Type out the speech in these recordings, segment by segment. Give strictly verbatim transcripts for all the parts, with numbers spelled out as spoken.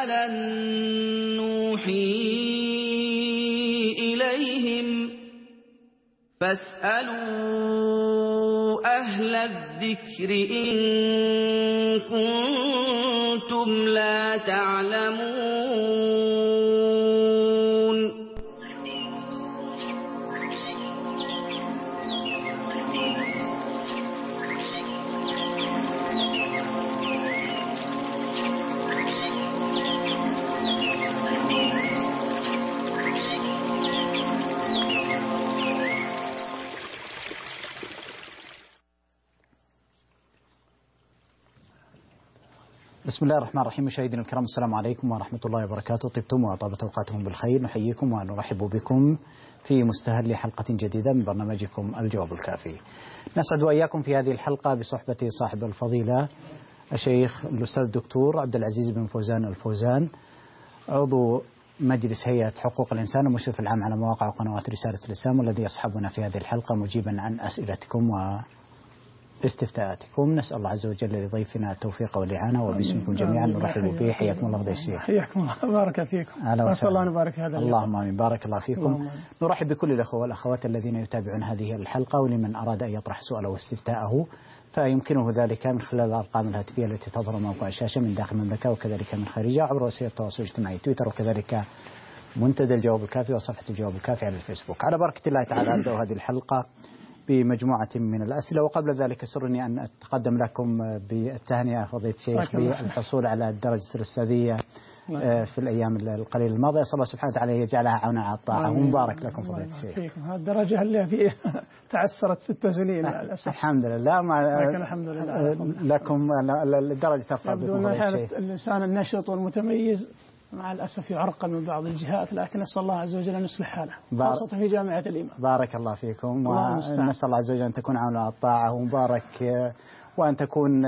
مثلا نوحي إليهم فاسألوا أهل الذكر إن كنتم لا تعلمون. بسم الله الرحمن الرحيم. مشاهدينا الكرام، السلام عليكم ورحمة الله وبركاته. طبتم وطابت أوقاتكم بالخير. نحييكم ونرحب بكم في مستهل حلقة جديدة من برنامجكم الجواب الكافي. نسعد وإياكم في هذه الحلقة بصحبة صاحب الفضيلة الشيخ الأستاذ الدكتور عبد العزيز بن فوزان الفوزان، عضو مجلس هيئة حقوق الإنسان والمشرف العام على مواقع وقنوات رسالة الإسلام، والذي يصحبنا في هذه الحلقة مجيبا عن أسئلتكم و استفتاءاتكم. نسأل الله عز وجل لضيفنا التوفيق والإعانة، وباسمكم جميعا نرحب به. حياكم الله فضيلة الشيخ. حياكم الله، بارك فيكم. نسأل الله أن يبارك في هذا. اللهم آمين. بارك الله فيكم. نرحب بكل الأخوة والأخوات الذين يتابعون هذه الحلقة، ولمن أراد أن يطرح سؤاله واستفتاءه فيمكنه ذلك من خلال الأرقام الهاتفية التي تظهر موقع الشاشة من داخل المملكة وكذلك من خارجها، عبر وسائل التواصل الاجتماعي تويتر، وكذلك منتدى الجواب الكافي وصفحة الجواب الكافي على الفيسبوك. على بركة الله تعالى أبدأ هذه الحلقة بمجموعة من الأسئلة، وقبل ذلك سرني أن أتقدم لكم بالتهنئة فضيلة الشيخ بالحصول على الدرجة الأستاذية في الأيام القليلة الماضية. أسأل الله سبحانه وتعالى يجعلها عونا على الطاعة، ومبارك لكم فضيلة الشيخ. هذه الدرجة التي تعسرت ست سنين للأسف. الحمد لله. ما الحمد لله لكم الدرجة ترفع بكم فضيلة الشيخ. الإنسان النشط والمتميز مع الأسف يعرقل من بعض الجهات، لكن نسأل الله عز وجل أن يصلح حاله، خاصة في جامعة الإمام. بارك الله فيكم، ونسأل الله عز وجل أن تكون عونا على الطاعة، ومبارك وأن تكون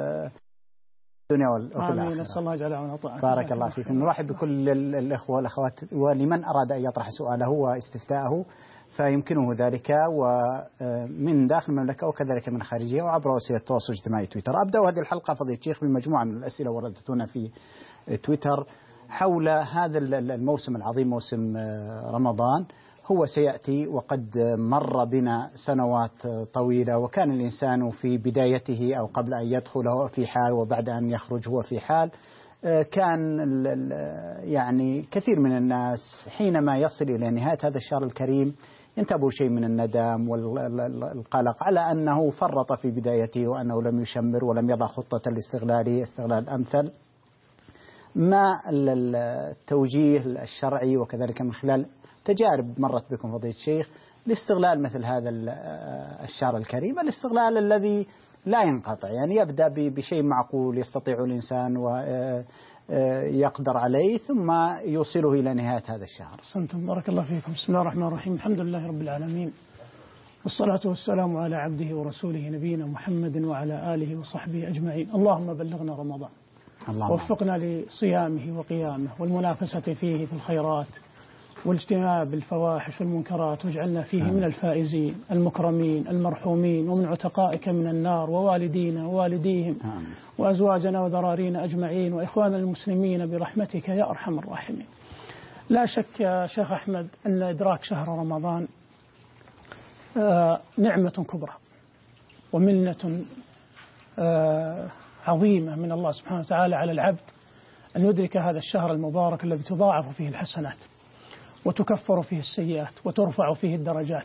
الدنيا والآخرة. آمين. نسأل الله يجعل عونا الطاعة. بارك الله فيكم. نرحب بكل الإخوة والأخوات، ولمن أراد أن يطرح سؤاله واستفتاءه فيمكنه ذلك ومن داخل المملكة وكذلك من خارجها، وعبر وسائل التواصل الاجتماعي تويتر. أبدأ هذه الحلقة فضيلة الشيخ بمجموعة من الأسئلة وردتونا في تويتر حول هذا الموسم العظيم، موسم رمضان. هو سيأتي وقد مر بنا سنوات طويلة، وكان الإنسان في بدايته أو قبل أن يدخل هو في حال، وبعد أن يخرج هو في حال. كان يعني كثير من الناس حينما يصل إلى نهاية هذا الشهر الكريم ينتابه شيء من الندم والقلق على أنه فرط في بدايته، وأنه لم يشمر ولم يضع خطة لاستغلاله استغلال أمثل. ما التوجيه الشرعي وكذلك من خلال تجارب مرت بكم فضيلة الشيخ لاستغلال مثل هذا الشهر الكريم، الاستغلال الذي لا ينقطع، يعني يبدأ بشيء معقول يستطيع الإنسان ويقدر عليه ثم يوصله إلى نهاية هذا الشهر. أحسنتم، بارك الله فيكم. بسم الله الرحمن الرحيم. الحمد لله رب العالمين، والصلاة والسلام على عبده ورسوله نبينا محمد وعلى آله وصحبه أجمعين. اللهم بلغنا رمضان، وفقنا لصيامه وقيامه والمنافسة فيه في الخيرات والاجتناب الفواحش والمنكرات، واجعلنا فيه من الفائزين المكرمين المرحومين، ومن عتقائك من النار، ووالدينا ووالديهم وأزواجنا وذرارينا أجمعين، وإخواننا المسلمين برحمتك يا أرحم الراحمين. لا شك يا شيخ أحمد أن إدراك شهر رمضان نعمة كبرى ومنة عظيمة من الله سبحانه وتعالى على العبد، أن يدرك هذا الشهر المبارك الذي تضاعف فيه الحسنات وتكفر فيه السيئات وترفع فيه الدرجات،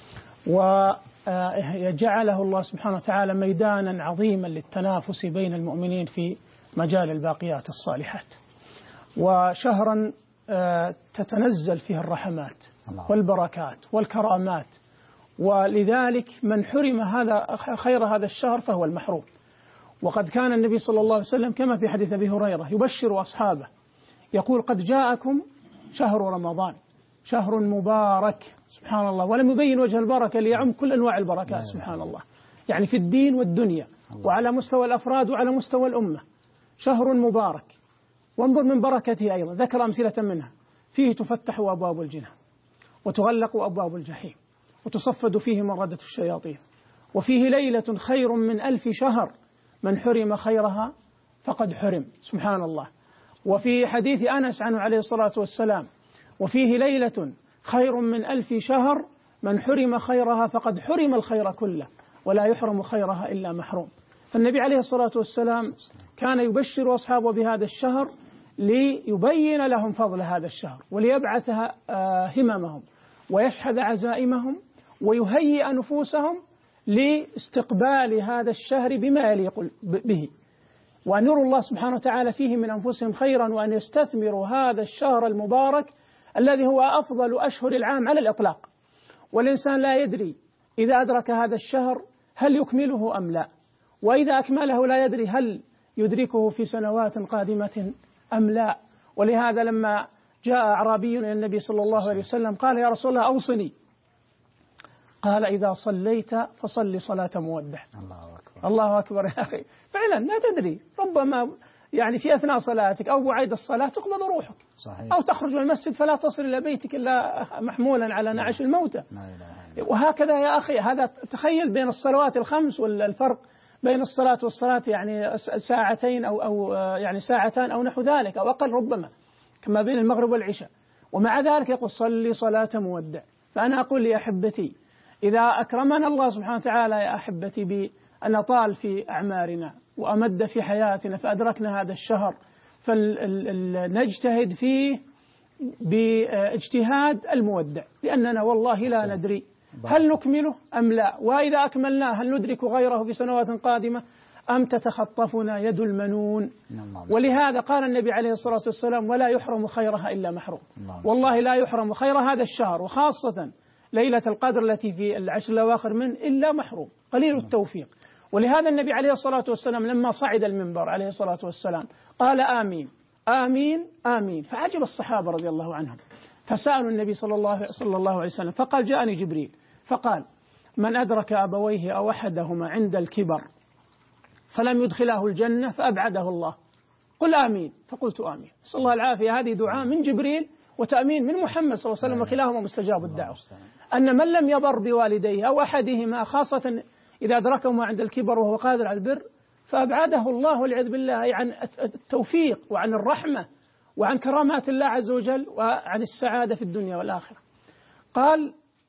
ويجعله الله سبحانه وتعالى ميدانا عظيما للتنافس بين المؤمنين في مجال الباقيات الصالحات، وشهرا تتنزل فيه الرحمات والبركات والكرامات، ولذلك من حرم هذا خير هذا الشهر فهو المحروم. وقد كان النبي صلى الله عليه وسلم كما في حديث أبي هريرة يبشر أصحابه يقول: قد جاءكم شهر رمضان شهر مبارك، سبحان الله، ولم يبين وجه البركة ليعم كل أنواع البركات، سبحان الله، يعني في الدين والدنيا وعلى مستوى الأفراد وعلى مستوى الأمة. شهر مبارك، وانظر من بركته أيضا ذكر أمثلة منها: فيه تفتح أبواب الجنان وتغلق أبواب الجحيم وتصفد فيه مردة الشياطين، وفيه ليلة خير من ألف شهر، من حرم خيرها فقد حرم، سبحان الله. وفي حديث أنس عنه عليه الصلاة والسلام: وفيه ليلة خير من ألف شهر، من حرم خيرها فقد حرم الخير كله، ولا يحرم خيرها إلا محروم. فالنبي عليه الصلاة والسلام كان يبشر أصحابه بهذا الشهر ليبين لهم فضل هذا الشهر، وليبعث هممهم ويشحذ عزائمهم ويهيئ نفوسهم لاستقبال هذا الشهر بما يليق به، وأن يروا الله سبحانه وتعالى فيه من أنفسهم خيرا، وأن يستثمروا هذا الشهر المبارك الذي هو أفضل أشهر العام على الإطلاق. والإنسان لا يدري إذا أدرك هذا الشهر هل يكمله أم لا، وإذا أكمله لا يدري هل يدركه في سنوات قادمة أم لا. ولهذا لما جاء أعرابي إلى النبي صلى الله عليه وسلم قال: يا رسول الله أوصني. قال: إذا صليت فصل صلاة مودع. الله أكبر الله أكبر يا أخي، فعلا لا تدري، ربما يعني في أثناء صلاتك أو بعد الصلاة تقبض روحك، صحيح. أو تخرج من المسجد فلا تصل إلى بيتك إلا محمولا على نعش الموتى. وهكذا يا أخي، هذا تخيل بين الصلوات الخمس والفرق بين الصلاة والصلاة يعني ساعتين أو أو يعني ساعتان أو نحو ذلك أو أقل ربما، كما بين المغرب والعشاء، ومع ذلك يقول: صلي صلاة مودع. فأنا أقول لأحبتي: إذا أكرمنا الله سبحانه وتعالى يا أحبتي بأن طال في أعمارنا وأمد في حياتنا فأدركنا هذا الشهر، فلنجتهد فيه باجتهاد المودع، لأننا والله لا ندري هل نكمله أم لا، وإذا أكملناه هل ندرك غيره في سنوات قادمة أم تتخطفنا يد المنون. ولهذا قال النبي عليه الصلاة والسلام: ولا يحرم خيرها إلا محروم. والله لا يحرم خير هذا الشهر، وخاصة ليلة القدر التي في العشر الأواخر من، إلا محروم قليل التوفيق. ولهذا النبي عليه الصلاة والسلام لما صعد المنبر عليه الصلاة والسلام قال: آمين آمين آمين. فعجب الصحابة رضي الله عنهم، فسألوا النبي صلى الله, صلى الله عليه وسلم، فقال: جاءني جبريل فقال: من أدرك أبويه أو أحدهما عند الكبر فلم يدخله الجنة فأبعده الله. قل آمين. فقلت آمين. صلى الله العافية. هذه دعاء من جبريل وتأمين من محمد صلى الله عليه وسلم، وكلاهما مستجاب الدعوة. أن من لم يبر بوالديه أو أحدهما، خاصة إذا أدركهما عند الكبر وهو قادر على البر، فأبعده الله والعياذ بالله عن التوفيق وعن الرحمة وعن كرامات الله عز وجل وعن السعادة في الدنيا والآخرة. قال: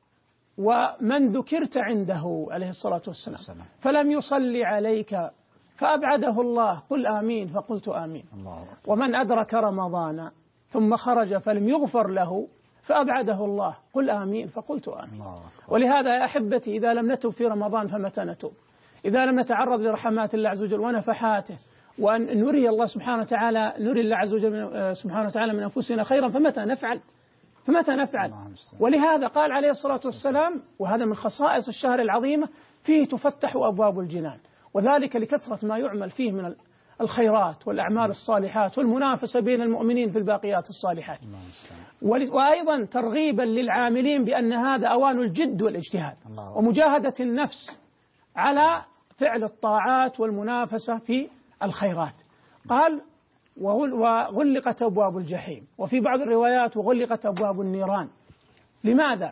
ومن ذكرت عنده عليه الصلاة والسلام فلم يصلي عليك فأبعده الله. قل آمين. فقلت آمين. ومن أدرك رمضان ثم خرج فلم يغفر له فأبعده الله. قل آمين. فقلت آمين. ولهذا يا أحبتي، إذا لم نتوب في رمضان فمتى نتوب؟ إذا لم نتعرض لرحمات الله عز وجل ونفحاته، وأن نري الله سبحانه وتعالى نري الله عز وجل سبحانه وتعالى من أنفسنا خيرا، فمتى نفعل؟ فمتى نفعل؟ ولهذا قال عليه الصلاة والسلام، وهذا من خصائص الشهر العظيمة: فيه تفتح أبواب الجنان، وذلك لكثرة ما يعمل فيه من الخيرات والأعمال الصالحات والمنافسة بين المؤمنين في الباقيات الصالحات، وأيضا ترغيبا للعاملين بأن هذا أوان الجد والاجتهاد ومجاهدة النفس على فعل الطاعات والمنافسة في الخيرات. قال: وغلقت أبواب الجحيم، وفي بعض الروايات: وغلقت أبواب النيران. لماذا؟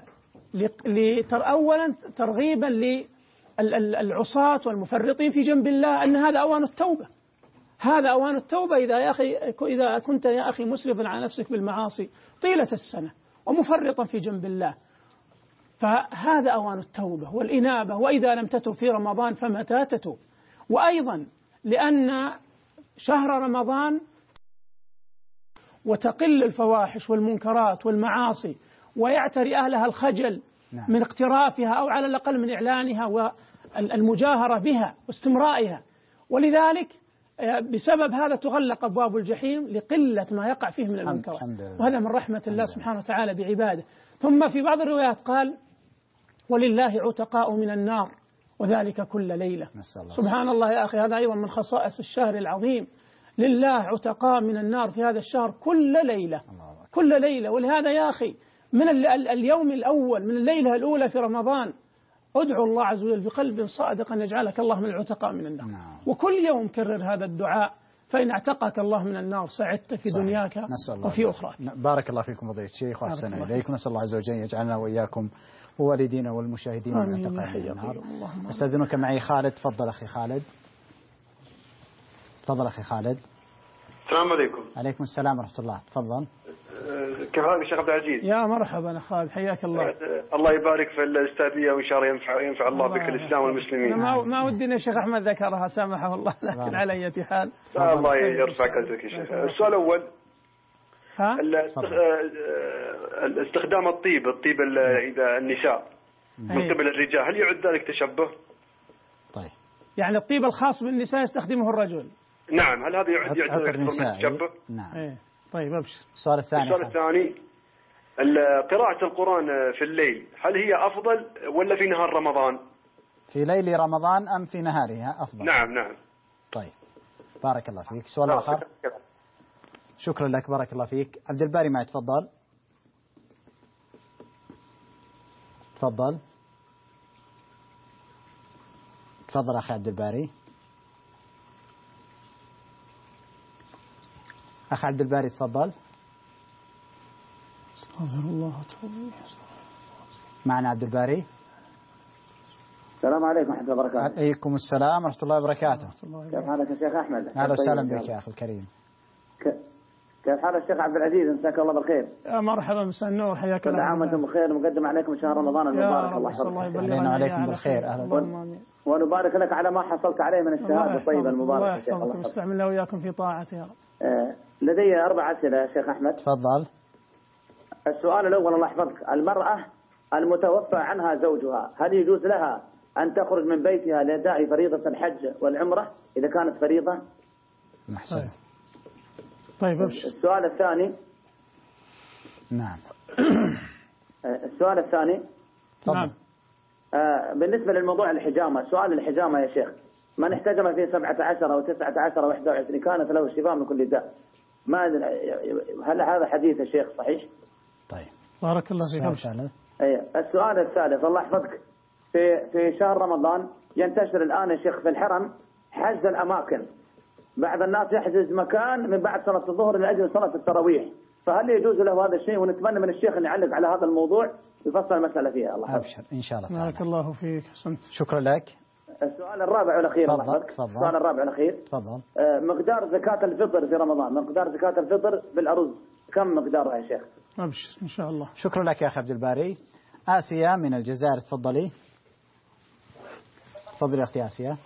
أولا ترغيبا للعصاة والمفرطين في جنب الله أن هذا أوان التوبة، هذا أوان التوبة. إذا يا أخي إذا كنت يا أخي مسرفا على نفسك بالمعاصي طيلة السنة ومفرطا في جنب الله، فهذا أوان التوبة والإنابة. وإذا لم تتوب في رمضان فمتى تتوب؟ وأيضا لأن شهر رمضان وتقل الفواحش والمنكرات والمعاصي ويعتري أهلها الخجل من اقترافها أو على الأقل من إعلانها والمجاهرة بها واستمرائها، ولذلك بسبب هذا تغلق أبواب الجحيم لقلة ما يقع فيه من المنكرات، وهذا من رحمة الله سبحانه وتعالى بعباده. ثم في بعض الروايات قال: ولله عتقاء من النار وذلك كل ليلة. سبحان الله يا أخي، هذا أيضا من خصائص الشهر العظيم: لله عتقاء من النار في هذا الشهر كل ليلة، كل ليلة. ولهذا يا أخي من اليوم الأول من الليلة الأولى في رمضان ادعو الله عز وجل بقلب صادق أن يجعلك الله من العتقاء من النار، وكل يوم كرر هذا الدعاء، فإن اعتقك الله من النار سعدت في دنياك وفي أخراك. بارك الله فيكم فضيلة الشيخ وأحسن إليكم. نسأل الله عز وجل يجعلنا وإياكم ووالدينا والمشاهدين من العتقاء من النار. أستاذنك معي خالد. تفضل أخي خالد. تفضل أخي خالد. السلام عليكم. عليكم السلام ورحمة الله. تفضل. كيف حالك شيخ عبد العزيز؟ يا مرحبا خالد، حياك الله. الله يبارك في الاستاذية وإن شاء الله ينفع ينفع الله بك الإسلام والمسلمين. أنا ما ما ودي الشيخ أحمد ذكرها سامحه الله، لكن على أي حال. الله يرفع قدرك يا شيخ. السؤال الأول، ها؟ استخدام الطيب الطيب إذا النساء من قبل الرجال، هل يعد ذلك تشبه؟ طيب. يعني الطيب الخاص بالنساء يستخدمه الرجل. نعم، هل هذا يعد يعد ذلك تشبه؟ نعم. ايه. طيب ابشر. السؤال الثاني. السؤال الثاني، قراءة القرآن في الليل هل هي أفضل ولا في نهار رمضان؟ في ليل رمضان أم في نهارها أفضل؟ نعم نعم. طيب بارك الله فيك. سؤال آخر. شكرا لك بارك الله فيك. عبد الباري معي، تفضل. تفضل تفضل أخي عبد الباري. أخي عبد الباري تفضل. استغفر الله. معنا عبد الباري. السلام عليكم ورحمة الله وبركاته. عليكم السلام ورحمة الله وبركاته. كيف حالك يا شيخ أحمد؟ أهلا وسهلا بك يا أخي الكريم. كيف حال الشيخ عبد العزيز؟ مساك الله بالخير. يا مرحبا، مساء النور، حياك الله. كل عام وانتم بخير، مقدم عليكم شهر رمضان المبارك. الله يحفظك. علينا وعليكم بالخير. أهلا. ونبارك لك على ما حصلت عليه من الشهادة الطيبة المباركة. الله يحفظكم ويستعملنا وإياكم في طاعته يا رب. آه لدي أربع أسئلة يا شيخ أحمد. تفضل. السؤال الأول الله يحفظك، المرأة المتوفى عنها زوجها هل يجوز لها أن تخرج من بيتها لأداء فريضة الحج والعمرة إذا كانت فريضة؟ أحسنت. طيب ابشر. السؤال الثاني. نعم. السؤال الثاني. نعم. آه بالنسبة للموضوع الحجامة، سؤال الحجامة يا شيخ، من احتجم في سبعة عشر أو تسعة عشر أو إحدى وعشرين كانت له الشفاء من كل داء، ما هل هذا حديث يا شيخ صحيح؟ طيب بارك الله فيك. أي السؤال الثالث الله يحفظك، في في شهر رمضان ينتشر الآن يا شيخ في الحرم حجز الأماكن، بعض الناس يحجز مكان من بعد صلاة الظهر لأجل صلاة التراويح، فهل يجوز له هذا الشيء؟ ونتمنى من الشيخ أن يعلق على هذا الموضوع ويفصل المسألة فيها. الله أبشر إن شاء الله. بارك الله فيك. حسنت. شكرا لك. السؤال الرابع والأخير الله يحفظك. السؤال الرابع والأخير. تفضل. مقدار زكاة الفطر في رمضان، مقدار زكاة الفطر بالأرز كم مقدارها يا شيخ؟ أبشر إن شاء الله. شكرا لك يا أخي عبد الباري. آسيا من الجزائر تفضلي. تفضلي أختي آسيا.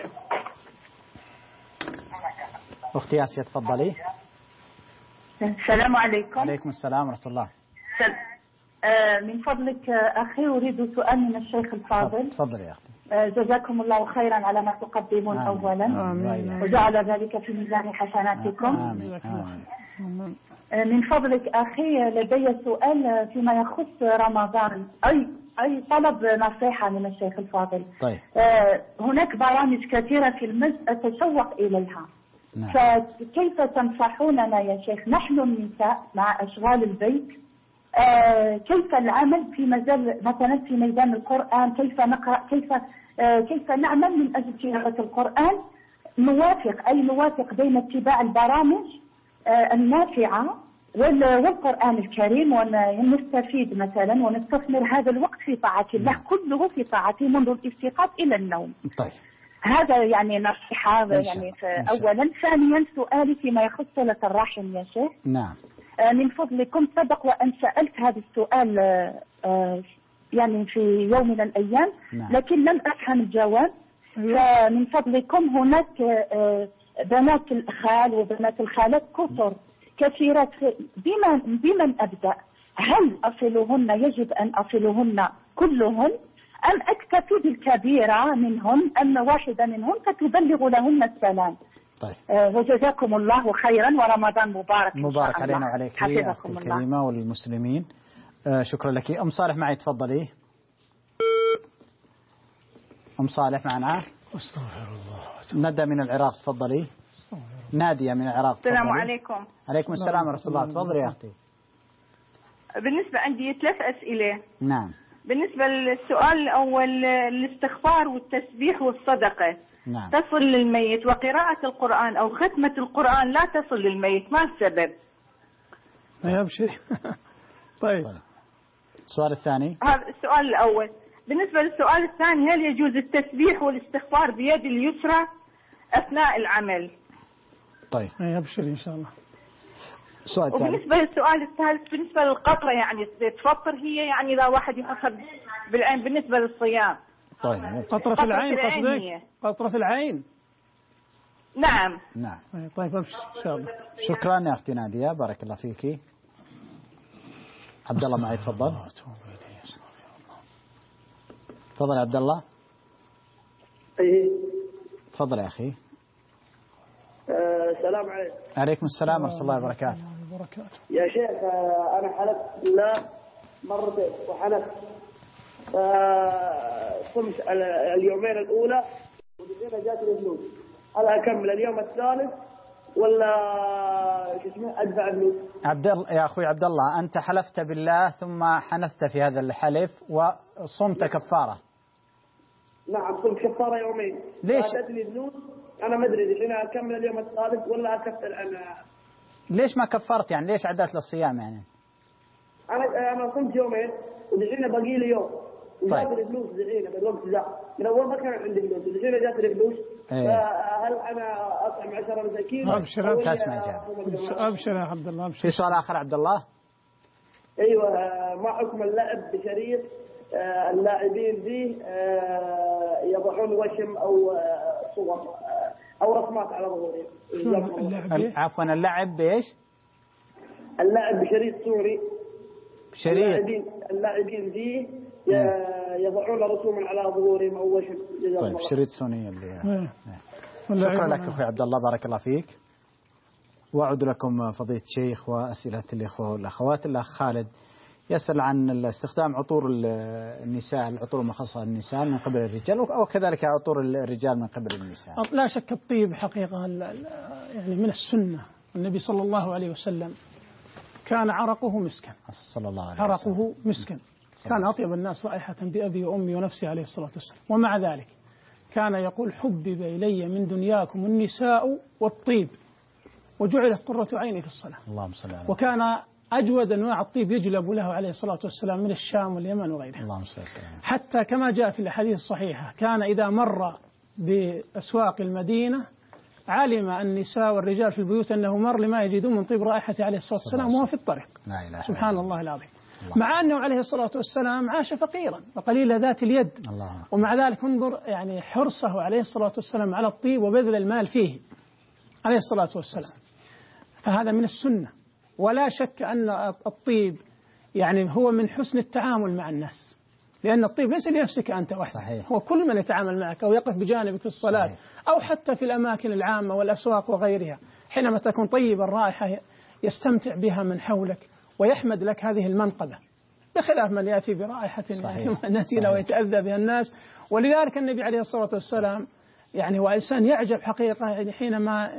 أختي آسيا تفضلي. السلام عليكم. عليكم السلام ورحمة الله. سل... آه من فضلك أخي أريد سؤال من الشيخ الفاضل. تفضلي يا أختي. آه جزاكم الله خيرا على ما تقدمون. آمين. أولا آمين. وجعل ذلك في ميزان حسناتكم. آمين. آمين. آه من فضلك أخي لدي سؤال فيما يخص رمضان، أي أي طلب نصيحة من الشيخ الفاضل. طيب. آه هناك برامج كثيرة في المسجد أتشوق إليها. نعم. فكيف تنصحوننا يا شيخ نحن النساء مع أشغال البيت، آه كيف العمل في مجال مثلا في ميدان القرآن، كيف نقرأ، كيف آه كيف نعمل من أجل تلاوة القرآن، نوافق أي نوافق بين اتباع البرامج آه النافعة والقرآن الكريم، ونستفيد مثلا ونستثمر هذا الوقت في طاعة الله. نعم. كله في طاعته منذ الاستيقاظ إلى النوم. طيب. هذا يعني نصيحة يعني أولا. ثانيا سؤالي فيما يخص صلة الرحم يا شيخ. نعم. من فضلكم سبق وأن سألت هذا السؤال يعني في يوم من الأيام. نعم. لكن لم أفهم الجواب. فمن فضلكم هناك بنات الخال وبنات الخالات كثر كثيرات، بمن بمن أبدأ؟ هل أصلهن يجب أن أصلهن كلهن أم أكتفي بالكبيرة منهن أم واحدة منهن فتبلغ لهن السلام؟ طيب. آه وجزاكم الله خيرا ورمضان مبارك. مبارك علينا وعليك يا أختي الكريمة والمسلمين. آه شكرا لك. أم صالح معي تفضلي. أم صالح معنا. استغفر الله. ندى من العراق تفضلي. نادية من العراق تفضلي. السلام عليكم. عليكم السلام ورحمة الله. تفضلي يا أختي. بالنسبة عندي ثلاث أسئلة. نعم. بالنسبة للسؤال الأول، الاستغفار والتسبيح والصدقة. نعم. تصل للميت، وقراءة القرآن أو ختمة القرآن لا تصل للميت، ما السبب؟ يبشر. طيب. السؤال الثاني. هذا السؤال الأول. بالنسبة للسؤال الثاني، هل يجوز التسبيح والاستغفار بيد اليسرى أثناء العمل؟ طيب أبشر إن شاء الله. سؤال ثاني. وبالنسبة للسؤال الثالث بالنسبة للقطرة يعني تفطر هي يعني إذا واحد يحطها بالعين بالنسبة للصيام. طيب قطرة العين قصدك؟ قطرة العين. نعم. نعم. طيب أبشر إن شاء الله. شكرا يا أختي نادية، بارك الله فيكي. عبد الله معي، تفضل. تفضل يا عبد الله. ايه تفضل يا أخي. السلام عليكم. عليكم السلام ورحمة الله وبركاته. يا شيخ أنا حلفت بالله مرتين وحلفت صمت اليومين الأولى ودينا جات لي فلوس، هل أكمل اليوم الثالث ولا شو اسمه أدفع فلوس؟ عبد الله يا أخوي عبد الله، أنت حلفت بالله ثم حنثت في هذا الحلف وصمت كفارة. نعم صمت كفارة يومين. ليش؟ جات لي فلوس أنا ما أدري إذا أنا أكمل اليوم الثالث ولا أكفر أنا. ليش ما كفرت يعني؟ ليش عدلت للصيام يعني؟ أنا أنا صمت يومين ودحين باقي لي يوم وجات لي فلوس دحين بالوقت ذا، من أول ما كان عندي فلوس ودحين جات لي فلوس. ايه. فهل أنا أطعم عشرة مساكين؟ أبشر أبشر اسمع أبشر يا عبد الله أبشر. في سؤال آخر عبد الله؟ أيوة، ما حكم اللعب بشريط اللاعبين فيه يضعون وشم أو صور أو رسمات على ظهورهم؟ عفوا اللعب بإيش؟ اللعب بشريط صوري. شريط اللاعبين اللاعبين فيه يضعون رسوما على ظهورهم أو وشم. طيب شريط سوني اللي. شكرا لك أخوي عبد الله، بارك الله فيك. وأعود لكم فضيلة الشيخ وأسئلة الإخوة والأخوات. الأخ خالد يسأل عن استخدام عطور النساء، العطور المخصصة للنساء من قبل الرجال وكذلك عطور الرجال من قبل النساء. لا شك الطيب حقيقة يعني من السنة. النبي صلى الله عليه وسلم كان عرقه مسكا، صلى الله عليه وسلم عرقه مسكا، كان أطيب الناس رائحة بأبي وأمي ونفسي عليه الصلاة والسلام. ومع ذلك كان يقول حبب إلي من دنياكم النساء والطيب وجعلت قرة عيني في الصلاة. اللهم صل على. وكان أجود أنواع الطيب يجلب له عليه الصلاة والسلام من الشام واليمن وغيرها. اللهم صل على. حتى كما جاء في الحديث الصحيحة كان إذا مر بأسواق المدينة علم النساء والرجال في البيوت أنه مر لما يجدون من طيب رائحة عليه الصلاة والسلام وهو في الطريق. لا إله سبحان الله العظيم. مع أنه عليه الصلاة والسلام عاش فقيرا وقليل ذات اليد، الله. ومع ذلك انظر يعني حرصه عليه الصلاة والسلام على الطيب وبذل المال فيه عليه الصلاة والسلام. فهذا من السنة. ولا شك أن الطيب يعني هو من حسن التعامل مع الناس، لأن الطيب ليس لنفسك أنت وحدك، هو كل من يتعامل معك أو يقف بجانبك في الصلاة صحيح. أو حتى في الأماكن العامة والأسواق وغيرها، حينما تكون طيب الرائحة يستمتع بها من حولك ويحمد لك هذه المنقبة، بخلاف من يأتي برائحة نتيلة ويتأذى بها الناس. ولذلك النبي عليه الصلاة والسلام يعني هو إنسان يعجب حقيقة يعني حينما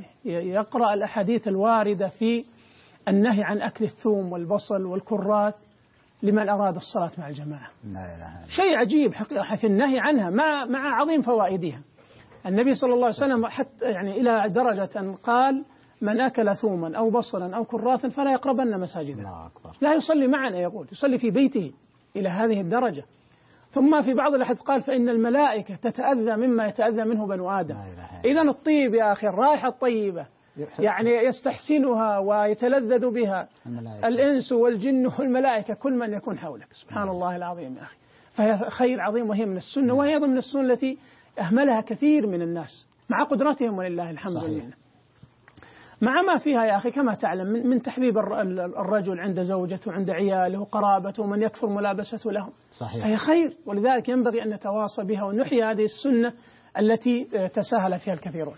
يقرأ الأحاديث الواردة في النهي عن أكل الثوم والبصل والكرات لمن أراد الصلاة مع الجماعة. شيء عجيب حقيقة في النهي عنها مع مع عظيم فوائدها. النبي صلى الله عليه وسلم حتى يعني إلى درجة أن قال من أكل ثوما أو بصلا أو كراثا فلا يقربن مساجدنا، لا يصلي معنا، يقول يصلي في بيته، إلى هذه الدرجة. ثم في بعض الأحاديث قال فإن الملائكة تتأذى مما يتأذى منه بنو آدم. إذن الطيب يا أخي، الرائحة الطيبة يعني يستحسنها ويتلذذ بها الملائكة. الإنس والجن والملائكة، كل من يكون حولك. سبحان الله العظيم يا أخي. فهي خير عظيم وهي من السنة، وهي أيضا من السنة التي أهملها كثير من الناس مع قدرتهم ولله الحمد لله. مع ما فيها يا أخي كما تعلم من تحبيب الرجل عند زوجته وعند عياله وقرابته ومن يكثر ملابسته لهم. صحيح. فهي خير، ولذلك ينبغي أن نتواصى بها ونحيي هذه السنة التي تساهل فيها الكثيرون.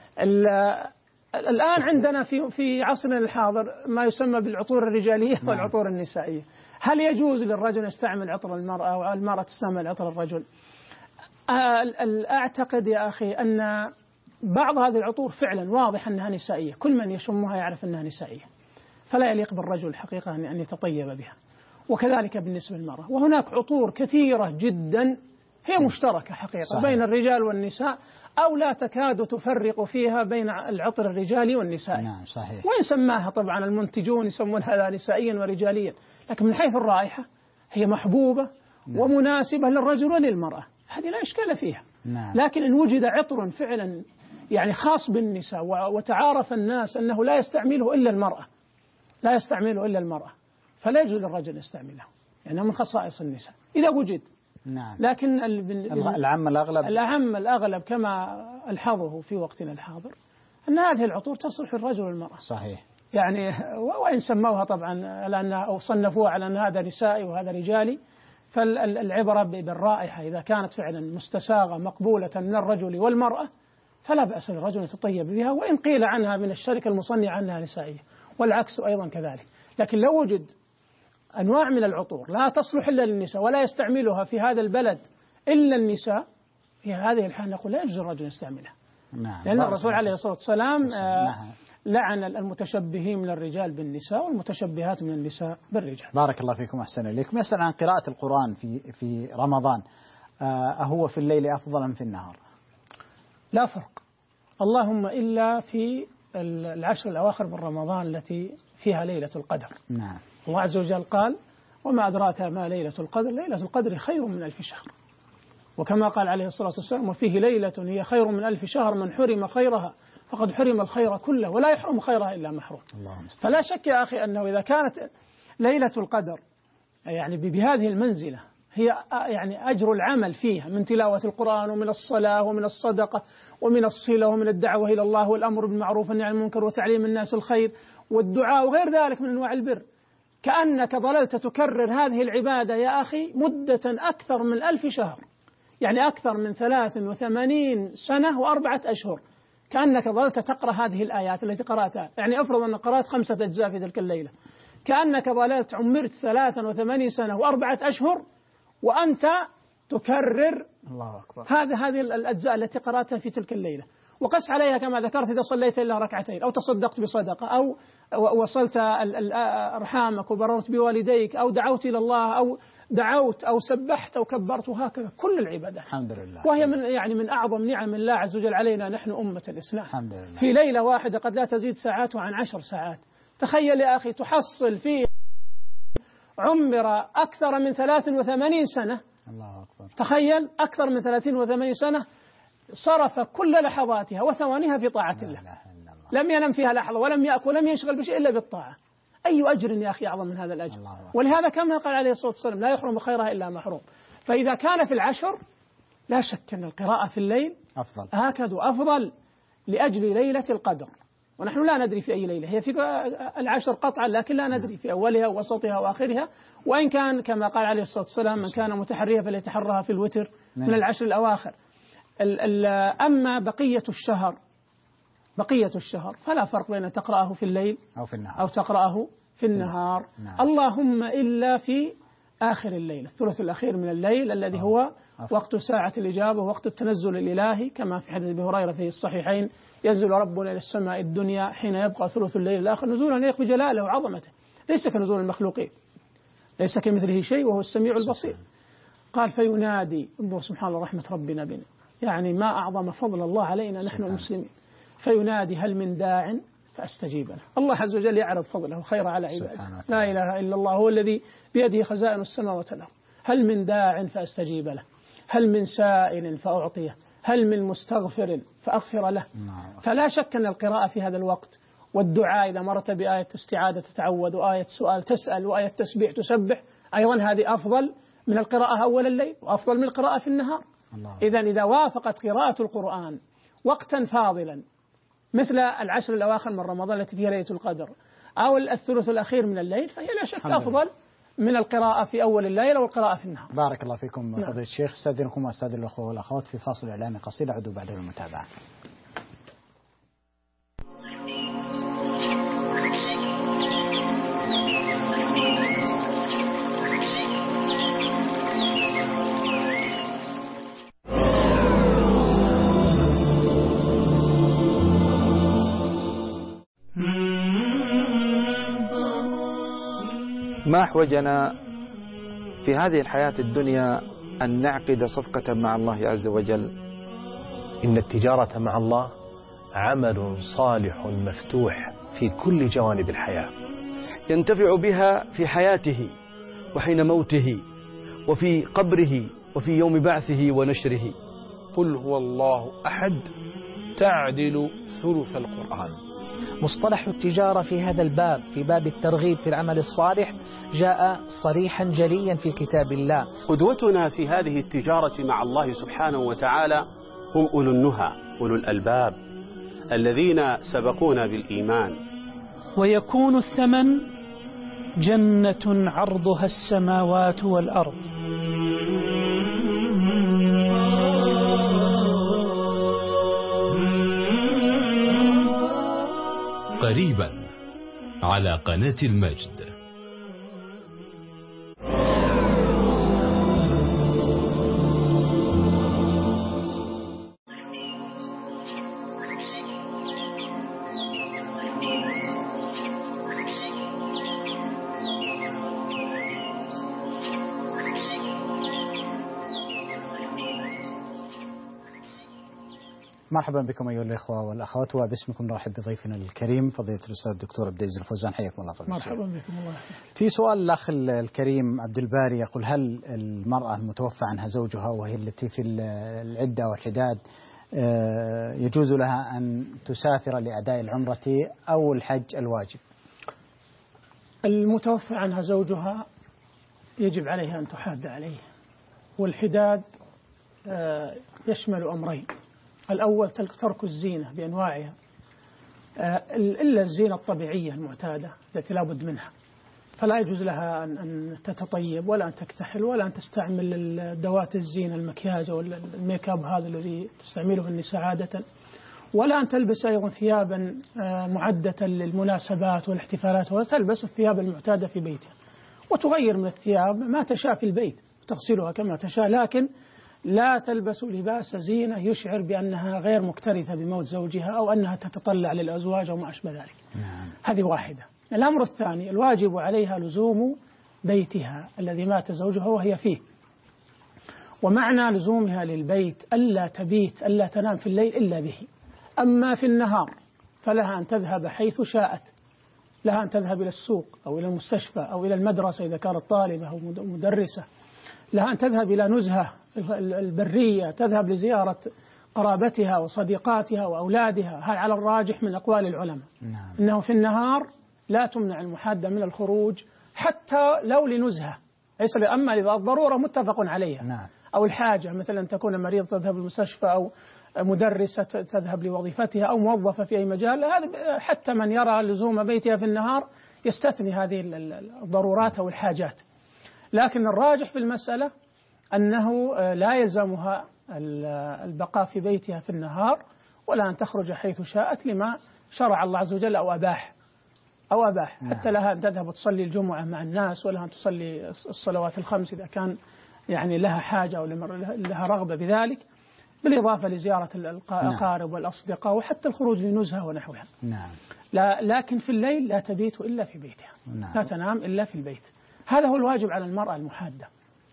الآن عندنا في في عصرنا الحاضر ما يسمى بالعطور الرجالية والعطور النسائية. هل يجوز للرجل يستعمل عطر المرأة والمرأة تستعمل عطر الرجل؟ أعتقد يا أخي أن بعض هذه العطور فعلا واضح أنها نسائية، كل من يشمها يعرف أنها نسائية، فلا يليق بالرجل حقيقة أن يتطيب بها، وكذلك بالنسبة للمرأة. وهناك عطور كثيرة جدا هي مشتركة حقيقة صحيح. بين الرجال والنساء، أو لا تكاد تفرق فيها بين العطر الرجالي والنسائي. نعم صحيح. وإن سماها طبعا المنتجون يسمون هذا نسائيا ورجاليا، لكن من حيث الرائحة هي محبوبة نعم. ومناسبة للرجل وللمرأة، هذه لا إشكال فيها. نعم. لكن إن وجد عطر فعلا يعني خاص بالنساء، وتعارف الناس أنه لا يستعمله إلا المرأة، لا يستعمله إلا المرأة، فلا يجوز للرجل يستعمله، يعني من خصائص النساء إذا وجد. نعم. لكن العام الأغلب العام الأغلب كما ألحظه في وقتنا الحاضر أن هذه العطور تصلح للرجل والمرأة. صحيح. يعني وإن سموها طبعا على أن أو صنفوها على أن هذا نسائي وهذا رجالي، فالعبرة بالرائحة إذا كانت فعلا مستساغة مقبولة من الرجل والمرأة فلا بأس للرجل يتطيب بها، وإن قيل عنها من الشركة المصنعة أنها نسائية، والعكس أيضا كذلك. لكن لو وجد أنواع من العطور لا تصلح إلا للنساء ولا يستعملها في هذا البلد إلا النساء، في هذه الحال نقول لا يجوز الرجل يستعملها. نعم. لأن الرسول عليه الصلاة والسلام آه لعن المتشبهين من الرجال بالنساء والمتشبهات من النساء بالرجال. بارك الله فيكم أحسن إليكم. يسأل عن قراءة القرآن في في رمضان، أهو في الليل أفضل أم في النهار؟ لا فرق، اللهم إلا في العشر الأواخر من رمضان التي فيها ليلة القدر. نعم. الله عز وجل قال: وما أدراك ما ليلة القدر، ليلة القدر خير من ألف شهر. وكما قال عليه الصلاة والسلام: وفيه ليلة هي خير من ألف شهر، من حرم خيرها فقد حرم الخير كله، ولا يحرم خيرها إلا محروم. فلا شك يا أخي أنه إذا كانت ليلة القدر يعني بهذه المنزلة، هي يعني أجر العمل فيها من تلاوة القرآن ومن الصلاة ومن الصدقة ومن الصلة ومن الدعوة إلى الله والأمر بالمعروف والنهي عن المنكر وتعليم الناس الخير والدعاء وغير ذلك من أنواع البر، كأنك ظللت تكرر هذه العبادة يا أخي مدة أكثر من ألف شهر، يعني أكثر من ثلاث وثمانين سنة وأربعة أشهر، كأنك ظلت تقرأ هذه الآيات التي قرأتها. يعني أفرض أن قرأت خمسة أجزاء في تلك الليلة، كأنك ظللت عمرت ثلاثا وثمانين سنة وأربعة أشهر وأنت تكرر الله أكبر هذا هذه الأجزاء التي قرأتها في تلك الليلة. وقس عليها كما ذكرت إذا صليت إلا ركعتين أو تصدقت بصدقة أو وصلت أرحامك وبررت بوالديك أو دعوت إلى الله أو دعوت أو سبحت أو كبرت، وهكذا كل العبادات. الحمد لله. وهي من يعني من أعظم نعم الله عز وجل علينا نحن أمة الإسلام. الحمد لله. في ليلة واحدة قد لا تزيد ساعاتها عن عشر ساعات. تخيل يا أخي تحصل فيه عمر أكثر من ثلاث وثمانين سنة. الله أكبر. تخيل أكثر من ثلاثين وثمانين سنة صرف كل لحظاتها وثوانيها في طاعة الله، لم ينم فيها لحظة ولم يأكل ولم يشغل بشيء إلا بالطاعة. أي أجر يا أخي أعظم من هذا الأجر؟ ولهذا كما قال عليه الصلاة والسلام: لا يحرم خيرها إلا محروم. فإذا كان في العشر لا شك أن القراءة في الليل أفضل آكد وأفضل لأجل ليلة القدر. ونحن لا ندري في أي ليلة هي، في العشر قطعا، لكن لا ندري في أولها ووسطها وآخرها. وإن كان كما قال عليه الصلاة والسلام: من كان متحريها فليتحرها في الوتر من العشر الأواخر. أما بقية الشهر بقية الشهر فلا فرق بين تقرأه في الليل أو في النهار أو تقرأه في النهار. نعم. اللهم إلا في آخر الليل، الثلث الأخير من الليل الذي هو أفضل. وقت ساعة الإجابة ووقت التنزل الإلهي، كما في حديث أبي هريرة في الصحيحين: ينزل ربنا إلى السماء الدنيا حين يبقى ثلث الليل الآخر نزولا يليق بجلاله وعظمته، ليس كنزول المخلوقين، ليس كمثله شيء وهو السميع البصير. قال: فينادي، انظر سبحان الله رحمة ربنا بنا، يعني ما أعظم فضل الله علينا نحن المسلمين. فينادي: هل من داع فأستجيب له. الله عز وجل يعرض فضله خير على عباده. لا إله إلا الله هو الذي بيده خزائن السماوات والأرض. هل من داع فأستجيب له، هل من سائل فأعطيه، هل من مستغفر فأغفر له. فلا شك أن القراءة في هذا الوقت والدعاء إذا مرت بآية استعاذة تتعوذ وآية سؤال تسأل وآية تسبيح تسبح، أيضا هذه أفضل من القراءة أول الليل وأفضل من القراءة في النهار. إذن إذا وافقت قراءة القرآن وقتا فاضلا مثل العشر الأواخر من رمضان التي فيها ليلة القدر أو الثلث الأخير من الليل، فهي لا شك أفضل من القراءة في أول الليل أو القراءة في النهار. بارك الله فيكم فضيلة الشيخ. استاذنكم وأستاذن الأخوة والأخوات في فاصل إعلامي قصير، عدوا بعد المتابعة. ما أحوجنا في هذه الحياة الدنيا أن نعقد صفقة مع الله عز وجل؟ إن التجارة مع الله عمل صالح مفتوح في كل جوانب الحياة، ينتفع بها في حياته وحين موته وفي قبره وفي يوم بعثه ونشره. قل هو الله أحد تعدل ثلث القرآن. مصطلح التجارة في هذا الباب، في باب الترغيب في العمل الصالح، جاء صريحا جليا في كتاب الله. قدوتنا في هذه التجارة مع الله سبحانه وتعالى هم أولو النهى، أولو الألباب الذين سبقونا بالإيمان. ويكون الثمن جنة عرضها السماوات والأرض. قريبا على قناة المجد. مرحبا بكم أيها الإخوة والأخوات، وباسمكم نرحب بضيفنا الكريم فضيلة الأستاذ الدكتور عبد العزيز الفوزان، حياكم الله فضيلة. مرحبا بكم الله. في سؤال الأخ الكريم عبد الباري يقول: هل المرأة المتوفى عنها زوجها وهي التي في العدة والحداد يجوز لها أن تسافر لأداء العمرة أو الحج الواجب؟ المتوفى عنها زوجها يجب عليها أن تحاد عليه، والحداد يشمل أمرين: الأول ترك الزينة بأنواعها إلا الزينة الطبيعية المعتادة التي لا بد منها، فلا يجوز لها أن تتطيب ولا أن تكتحل ولا أن تستعمل ذوات الزينة المكياج أو الميك اب هذا الذي تستعمله النساء عادة، ولا أن تلبس أيضا ثيابا معدة للمناسبات والاحتفالات، ولا تلبس الثياب المعتادة في بيتها، وتغير من الثياب ما تشاء في البيت وتغسلها كما تشاء، لكن لا تلبس لباس زينة يشعر بأنها غير مكترثة بموت زوجها أو أنها تتطلع للأزواج أو ما أشبه ذلك. نعم. هذه واحدة. الأمر الثاني: الواجب عليها لزوم بيتها الذي مات زوجها وهي فيه، ومعنى لزومها للبيت ألا تبيت ألا تنام في الليل إلا به. أما في النهار فلها أن تذهب حيث شاءت، لها أن تذهب إلى السوق أو إلى المستشفى أو إلى المدرسة إذا كانت طالبة أو مدرسة، لها أن تذهب إلى نزهة البرية، تذهب لزيارة قرابتها وصديقاتها وأولادها. هذا على الراجح من أقوال العلماء. نعم. إنه في النهار لا تمنع المحادة من الخروج حتى لو لنزهة، ليس أما إذا الضرورة متفق عليها. نعم. أو الحاجة، مثلا تكون مريض تذهب للمستشفى، أو مدرسة تذهب لوظيفتها، أو موظفة في أي مجال، هذا حتى من يرى لزوم بيتها في النهار يستثني هذه الضرورات أو الحاجات. لكن الراجح في المسألة أنه لا يلزمها البقاء في بيتها في النهار، ولا أن تخرج حيث شاءت لما شرع الله عز وجل أو أباح أو أباح نعم. حتى لها أن تذهب تصلي الجمعة مع الناس، ولها أن تصلي الصلوات الخمس إذا كان يعني لها حاجة أو لها رغبة بذلك، بالإضافة لزيارة الأقارب نعم. والأصدقاء، وحتى الخروج لنزهة ونحوها. نعم. لا لكن في الليل لا تبيت إلا في بيتها. نعم. لا تنام إلا في البيت. هذا هو الواجب على المرأة المحادة.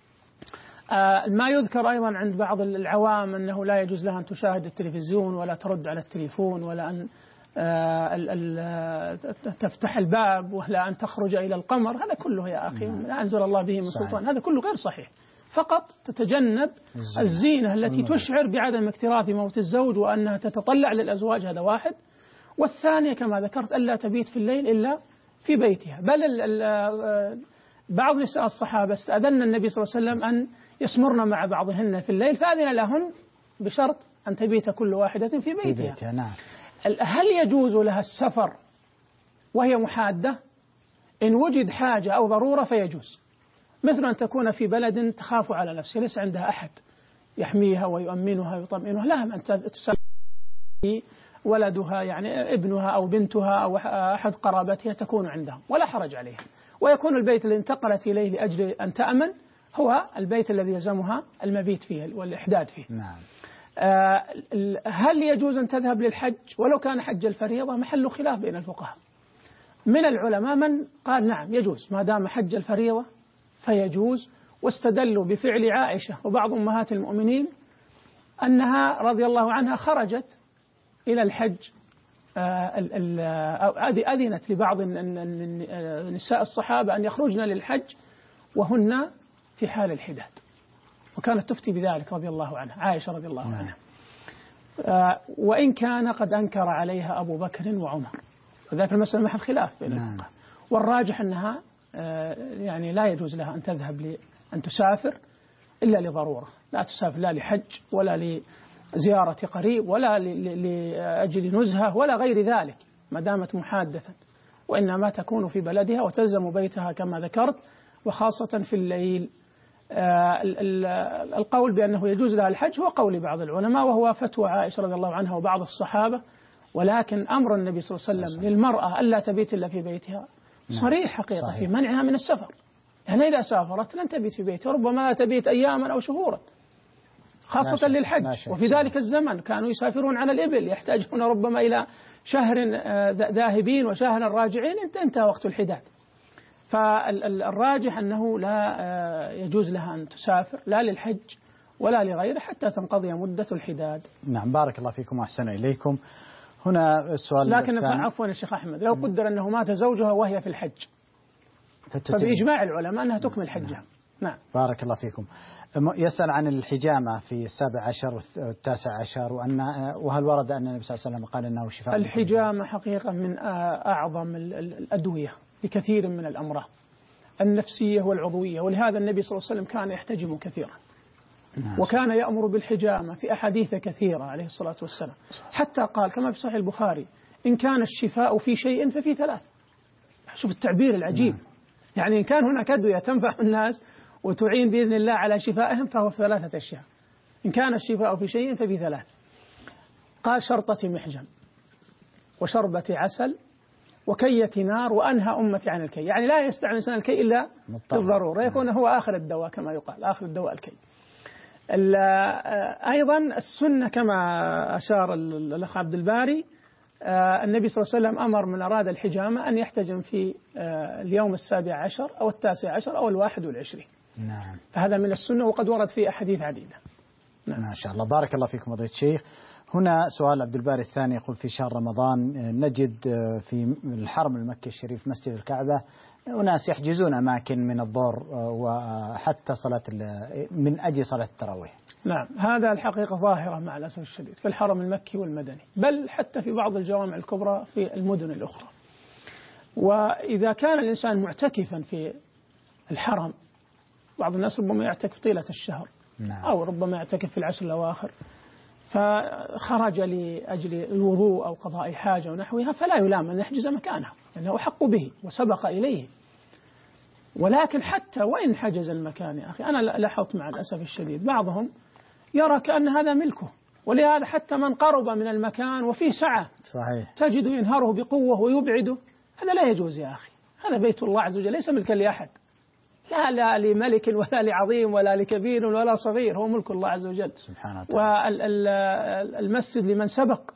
آه ما يذكر أيضا عند بعض العوام أنه لا يجوز لها أن تشاهد التلفزيون ولا ترد على التليفون، ولا أن آه ال ال تفتح الباب، ولا أن تخرج إلى القمر. هذا كله يا أخي لا أنزل الله به من سلطان، هذا كله غير صحيح. فقط تتجنب الزينة, الزينة التي تشعر بعدم اكتراث موت الزوج وأنها تتطلع للأزواج، هذا واحد. والثانية كما ذكرت ألا تبيت في الليل إلا في بيتها. بل ال ال بعض نساء الصحابة استأذن النبي صلى الله عليه وسلم أن يسمرن مع بعضهن في الليل، فأذن لهن بشرط أن تبيت كل واحدة في بيتها, في بيتها. نعم. هل يجوز لها السفر وهي محادة؟ إن وجد حاجة أو ضرورة فيجوز، مثل أن تكون في بلد تخاف على نفسها، ليس عندها أحد يحميها ويؤمنها ويطمئنها، لها أن تسافر ولدها يعني ابنها أو بنتها أو أحد قرابتها تكون عندهم ولا حرج عليها، ويكون البيت الذي انتقلت إليه لأجل أن تأمن هو البيت الذي يلزمها المبيت فيه والإحداد فيه. نعم. آه هل يجوز أن تذهب للحج ولو كان حج الفريضة؟ محل خلاف بين الفقهاء. من العلماء من قال نعم يجوز ما دام حج الفريضة فيجوز، واستدلوا بفعل عائشة وبعض أمهات المؤمنين أنها رضي الله عنها خرجت إلى الحج، أذنت لبعض نساء الصحابة أن يخرجن للحج وهن في حال الحداد، وكانت تفتي بذلك رضي الله عنها، عائشة رضي الله عنها. وإن كان قد أنكر عليها أبو بكر وعمر، وذلك المسألة محل خلاف بين الفقهاء، والراجح أنها يعني لا يجوز لها أن تذهب أن تسافر إلا لضرورة، لا تسافر لا لحج ولا لزيارة قريب ولا لأجل نزهة ولا غير ذلك ما دامت محادة، وإنما تكون في بلدها وتلزم بيتها كما ذكرت، وخاصة في الليل. القول بأنه يجوز لها الحج هو قول بعض العلماء، وهو فتوى عائشة رضي الله عنها وبعض الصحابة، ولكن أمر النبي صلى الله عليه وسلم للمرأة ألا تبيت إلا في بيتها صريح حقيقة صحيح. في منعها من السفر، يعني إذا سافرت لن تبيت في بيتها، ربما لا تبيت أياما أو شهورا، خاصة للحج. وفي ذلك الزمن كانوا يسافرون على الإبل، يحتاجون ربما إلى شهر ذاهبين وشهر راجعين، انتهى وقت الحداد. فالراجح أنه لا يجوز لها أن تسافر لا للحج ولا لغيره حتى تنقضي مدة الحداد. نعم، بارك الله فيكم وأحسن إليكم. هنا السؤال لكن عفوا يا شيخ أحمد، لو قدر أنه مات زوجها وهي في الحج فبإجماع العلماء أنها تكمل حجها. نعم. بارك الله فيكم. يسأل عن الحجامة في السابع عشر والتاسع عشر، وأن وهل ورد أن النبي صلى الله عليه وسلم قال أنه شفاء؟ الحجامة حقيقة من أعظم الأدوية لكثير من الأمراض النفسية والعضوية، ولهذا النبي صلى الله عليه وسلم كان يحتجم كثيرا، وكان يأمر بالحجامة في أحاديث كثيرة عليه الصلاة والسلام، حتى قال كما في صحيح البخاري: إن كان الشفاء في شيء ففي ثلاث. شوف التعبير العجيب، يعني إن كان هناك أدوية تنفع الناس وتعين بإذن الله على شفائهم فهو في ثلاثة أشياء. إن كان الشفاء في شيء ففي ثلاث، قال: شرطة محجم، وشربة عسل، وكية نار، وأنهى أمتي عن الكي. يعني لا يستعمل الإنسان الكي إلا بالضرورة، يكون هو آخر الدواء كما يقال، آخر الدواء الكي. أيضا السنة كما أشار الأخ عبد الباري، النبي صلى الله عليه وسلم أمر من أراد الحجامة أن يحتجم في اليوم السابع عشر أو التاسع عشر أو الواحد والعشرين. نعم. فهذا من السنة وقد ورد فيه أحاديث عديدة. نعم. ما شاء الله، بارك الله فيكم فضيلة الشيخ. هنا سؤال عبد الباري الثاني يقول: في شهر رمضان نجد في الحرم المكي الشريف مسجد الكعبة أناس يحجزون أماكن من الظهر وحتى صلاة من أجل صلاة التراويح. نعم، هذا الحقيقة ظاهرة مع الأسف الشديد في الحرم المكي والمدني، بل حتى في بعض الجوامع الكبرى في المدن الأخرى. وإذا كان الإنسان معتكفا في الحرم، بعض الناس ربما يعتكف طيلة الشهر، نعم. أو ربما يعتكف في العشر الأواخر، فخرج لأجل الوضوء أو قضاء حاجة ونحوها، فلا يلام أن يحجز مكانه لأنه أحق به وسبق إليه. ولكن حتى وإن حجز المكان يا أخي، أنا لاحظت مع الأسف الشديد بعضهم يرى كأن هذا ملكه، ولهذا حتى من قرب من المكان وفيه سعة صحيح تجد ينهره بقوة ويبعده. هذا لا يجوز يا أخي، هذا بيت الله عز وجل، ليس ملكا لأحد، لا لا لملك ولا لعظيم ولا لكبير ولا صغير، هو ملك الله عز وجل سبحانه وتعالى. والمسجد لمن سبق،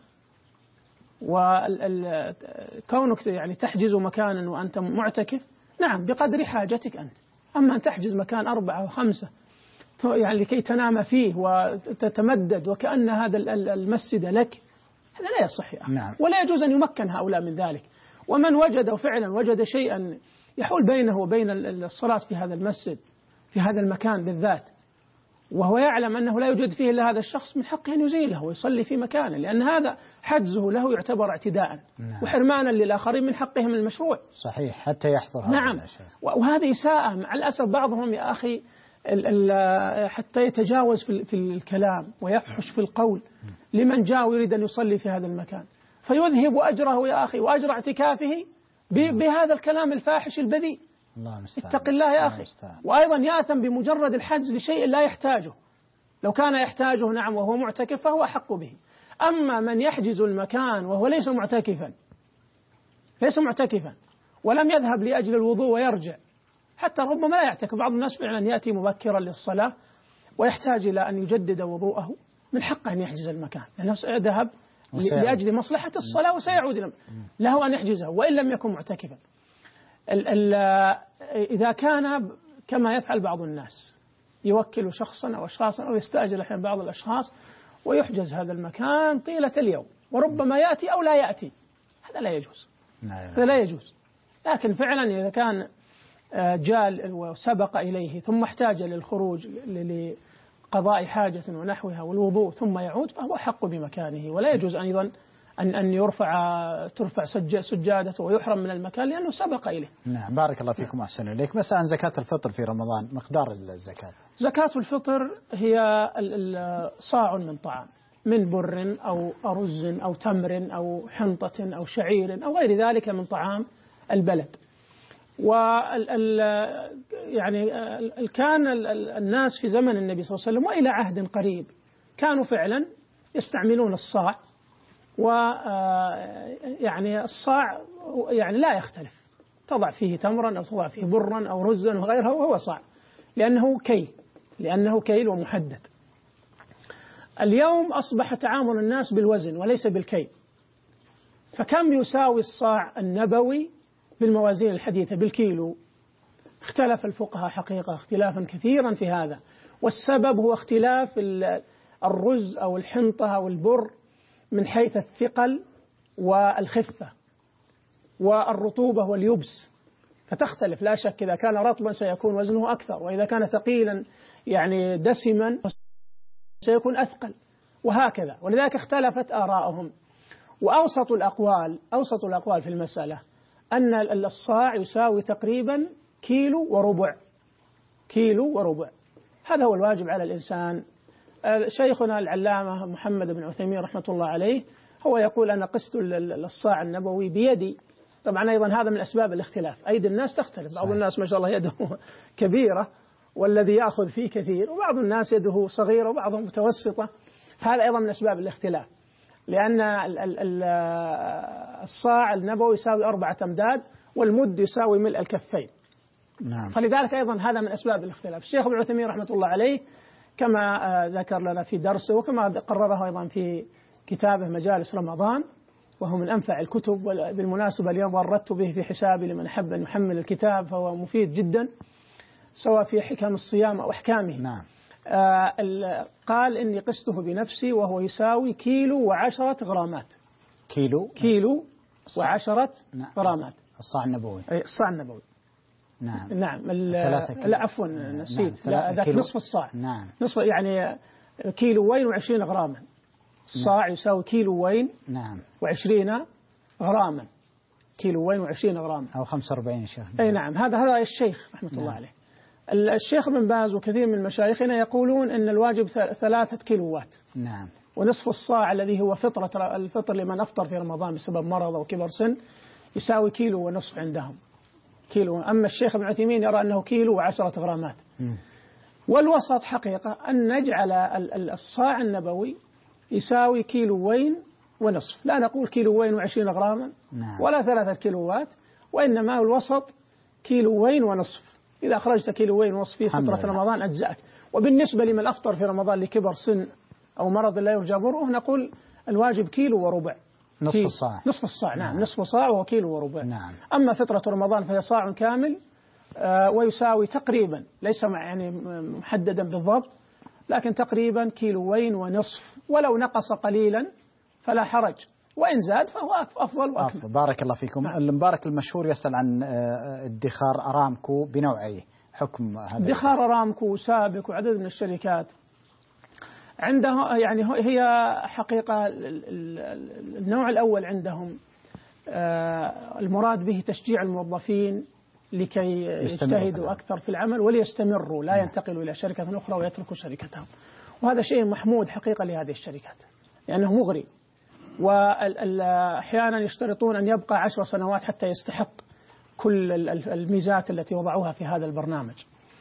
وكونك يعني تحجز مكانا وأنت معتكف نعم بقدر حاجتك أنت، أما أن تحجز مكان أربعة وخمسة يعني لكي تنام فيه وتتمدد وكأن هذا المسجد لك، هذا لا يصح يا أخي. نعم. ولا يجوز أن يمكن هؤلاء من ذلك. ومن وجد فعلا وجد شيئا يحول بينه وبين الصلاة في هذا المسجد في هذا المكان بالذات، وهو يعلم أنه لا يوجد فيه إلا هذا الشخص، من حقه أن يزيله ويصلي في مكانه، لأن هذا حجزه له يعتبر اعتداء نعم. وحرمانا للآخرين من حقهم المشروع. صحيح، حتى يحضر. نعم، وهذه إساءة مع الأسف. بعضهم يا أخي ال ال حتى يتجاوز في, في الكلام ويفحش في القول لمن جاء ويريد أن يصلي في هذا المكان، فيذهب أجره يا أخي وأجر اعتكافه بهذا الكلام الفاحش البذيء. الله المستعان. اتق الله يا أخي. وأيضا يأثم بمجرد الحجز لشيء لا يحتاجه، لو كان يحتاجه نعم وهو معتكف فهو أحق به. أما من يحجز المكان وهو ليس معتكفا ليس معتكفا ولم يذهب لأجل الوضوء ويرجع، حتى ربما لا يعتكف، بعض الناس فعلا يأتي مبكرا للصلاة ويحتاج إلى أن يجدد وضوءه، من حقه أن يحجز المكان لأنه سيذهب لأجل مصلحة الصلاة وسيعود له أن يحجزه وإن لم يكن معتكفا. ال ال إذا كان كما يفعل بعض الناس يوكل شخصا أو أشخاصا أو يستأجر أحيانا بعض الأشخاص ويحجز هذا المكان طيلة اليوم وربما يأتي أو لا يأتي، هذا لا يجوز. هذا لا يجوز. لكن فعلا إذا كان جاء وسبق إليه ثم احتاج للخروج قضاء حاجة ونحوها والوضوء ثم يعود فهو أحق بمكانه، ولا يجوز أيضا أن أن يرفع ترفع سجادته ويحرم من المكان لأنه سبق إليه. نعم بارك الله فيكم وأحسن إليك. بس عن زكاة الفطر في رمضان، مقدار الزكاة. زكاة الفطر هي صاع من طعام، من بر أو أرز أو تمر أو حنطة أو شعير أو غير ذلك من طعام البلد. وال يعني كان الناس في زمن النبي صلى الله عليه وسلم وإلى عهد قريب كانوا فعلا يستعملون الصاع، و يعني الصاع يعني لا يختلف، تضع فيه تمرا أو تضع فيه برا أو رزا وغيره وهو صاع، لأنه كيل لأنه كيل ومحدد. اليوم أصبح تعامل الناس بالوزن وليس بالكيل، فكم يساوي الصاع النبوي بالموازين الحديثة بالكيلو؟ اختلف الفقهاء حقيقة اختلافا كثيرا في هذا، والسبب هو اختلاف الرز أو الحنطة أو البر من حيث الثقل والخفة والرطوبة واليبس، فتختلف لا شك. إذا كان رطبا سيكون وزنه أكثر، وإذا كان ثقيلا يعني دسما سيكون أثقل، وهكذا. ولذلك اختلفت آراءهم، وأوسط الأقوال أوسط الأقوال في المسألة أن الصاع يساوي تقريبا كيلو وربع كيلو وربع هذا هو الواجب على الإنسان. شيخنا العلامة محمد بن عثيمين رحمة الله عليه هو يقول أنا قست الصاع النبوي بيدي. طبعا أيضا هذا من أسباب الاختلاف، أيدي الناس تختلف، بعض الناس ما شاء الله يده كبيرة والذي يأخذ فيه كثير، وبعض الناس يده صغيرة وبعضهم متوسطة، هذا أيضا من أسباب الاختلاف، لأن الصاع النبوي يساوي أربعة أمداد والمد يساوي ملء الكفين. نعم. فلذلك أيضا هذا من أسباب الاختلاف. الشيخ ابن عثيمين رحمة الله عليه كما ذكر لنا في درسه وكما قرره أيضا في كتابه مجالس رمضان، وهو من أنفع الكتب، بالمناسبة اليوم وردت به في حسابي لمن أحب أن يحمل الكتاب، فهو مفيد جدا سواء في حكم الصيام أو أحكامه. نعم. آه قال إني قسته بنفسي وهو يساوي كيلو وعشرة غرامات. كيلو كيلو وعشرة نعم. غرامات. الصاع النبوي. الصاع النبوي. نعم. نعم. لا عفوا نسيت. نعم. لا ذاك نصف الصاع. نعم. نصف يعني كيلوين وعشرين غراما. الصاع نعم. يساوي كيلوين. نعم. وعشرين غراما. كيلوين وعشرين غراما. أو خمسة وأربعين شيخ. أي نعم. هذا هذا الشيخ رحمة نعم. الله عليه. الشيخ ابن باز وكثير من مشايخنا يقولون أن الواجب ثلاثة كيلوات. نعم. ونصف الصاع الذي هو فطرة الفطر لمن أفطر في رمضان بسبب مرض أو كبر سن يساوي كيلو ونصف عندهم. كيلو. أما الشيخ ابن عثيمين يرى أنه كيلو وعشرة غرامات. م. والوسط حقيقة أن نجعل الصاع النبوي يساوي كيلوين ونصف، لا نقول كيلوين وعشرين غراما نعم. ولا ثلاثة كيلوات، وإنما الوسط كيلوين ونصف. إذا أخرجت كيلوين ونصف في فترة رمضان أجزأك. وبالنسبة لمن أفطر في رمضان لكبر سن أو مرض لا يرجى بره نقول الواجب كيلو وربع. نصف الصاع. نصف الصاع نعم. نعم. نصف صاع وهو كيلو وربع. نعم. أما فطرة رمضان فهي صاع كامل آه ويساوي تقريبا ليس يعني محددا بالضبط، لكن تقريبا كيلوين ونصف، ولو نقص قليلا فلا حرج، وإن زاد فهو أفضل وأكمل. أفضل. بارك الله فيكم. نعم. المبارك المشهور يسأل عن ادخار أرامكو بنوعيه، حكم هذا ادخار أرامكو وسابك وعدد من الشركات عنده يعني هي حقيقة النوع الأول عندهم المراد به تشجيع الموظفين لكي يجتهدوا أكثر في العمل وليستمروا، لا ينتقلوا إلى شركة أخرى ويتركوا شركتهم، وهذا شيء محمود حقيقة لهذه الشركات لأنه مغري. وأحيانا يشترطون أن يبقى عشر سنوات حتى يستحق كل الميزات التي وضعوها في هذا البرنامج.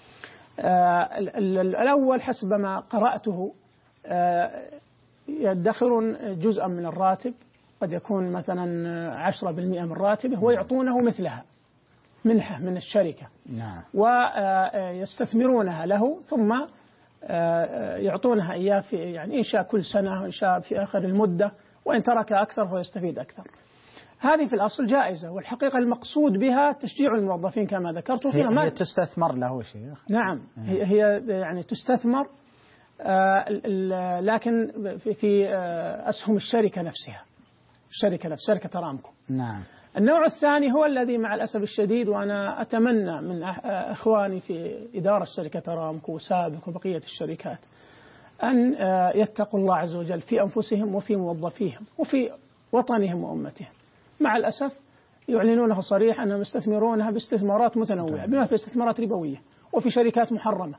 الأول حسب ما قرأته يدخرون جزءا من الراتب، قد يكون مثلا عشرة بالمئة من راتبه ويعطونه مثلها منحة من الشركة. نعم. ويستثمرونها له ثم يعطونها إياه في يعني إنشاء كل سنة، إنشاء في آخر المدة، وإن ترك أكثر فيستفيد أكثر. هذه في الأصل جائزة، والحقيقة المقصود بها تشجيع الموظفين كما ذكرت. هي, هي تستثمر له شيخ. نعم. هي, هي يعني تستثمر آه لكن في, في آه أسهم الشركة نفسها، الشركة نفسها شركة أرامكو. نعم. النوع الثاني هو الذي مع الأسف الشديد، وأنا أتمنى من أخواني في إدارة شركة أرامكو وسابق وبقية الشركات أن يتقوا الله عز وجل في أنفسهم وفي موظفيهم وفي وطنهم وأمتهم. مع الأسف يعلنونه صريحا أنهم يستثمرونها باستثمارات متنوعة، بما في استثمارات ربوية وفي شركات محرمة،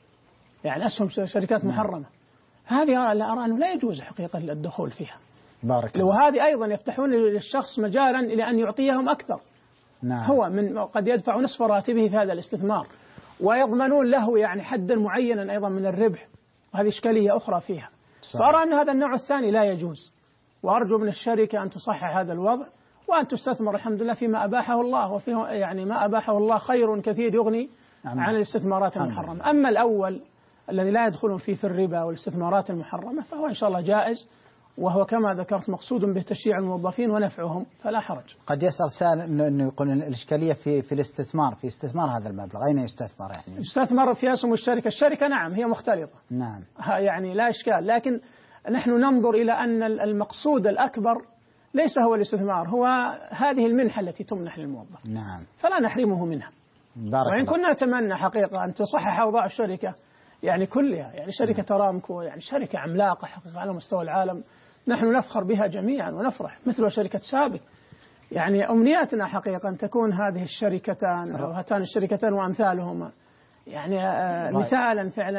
يعني أسهم شركات محرمة. هذه أرى أنه لا يجوز حقيقة الدخول فيها. بارك الله. وهذه أيضا يفتحون للشخص مجالا إلى أن يعطيهم أكثر. نعم. هو من قد يدفع نصف راتبه في هذا الاستثمار، ويضمنون له يعني حدا معينا أيضا من الربح، وهذه إشكالية أخرى فيها. فأرى أن هذا النوع الثاني لا يجوز، وأرجو من الشركة أن تصحح هذا الوضع وأن تستثمر الحمد لله فيما أباحه الله، وفيه يعني ما أباحه الله خير كثير يغني نعم. عن الاستثمارات المحرمة. أما الأول الذي لا يدخلون فيه في الربا والاستثمارات المحرمة فهو إن شاء الله جائز، وهو كما ذكرت مقصود بتشجيع الموظفين ونفعهم، فلا حرج. قد يسأل سائل إنه يقول الإشكالية في في الاستثمار في استثمار هذا المبلغ، أين يستثمر يعني؟ يستثمر في أسهم الشركة، الشركة نعم هي مختلطة. نعم. يعني لا إشكال، لكن نحن ننظر إلى أن المقصود الأكبر ليس هو الاستثمار، هو هذه المنحة التي تمنح للموظف. نعم. فلا نحرمه منها. وإن كنا نتمنى حقيقة أن تصحح أوضاع الشركة يعني كلها، يعني شركة أرامكو يعني شركة عملاقة حقيقة على مستوى العالم، نحن نفخر بها جميعا ونفرح، مثل شركة سابق. يعني أمنياتنا حقيقة أن تكون هذه الشركتان أو هاتان الشركتان وأمثالهما يعني مثالا فعلا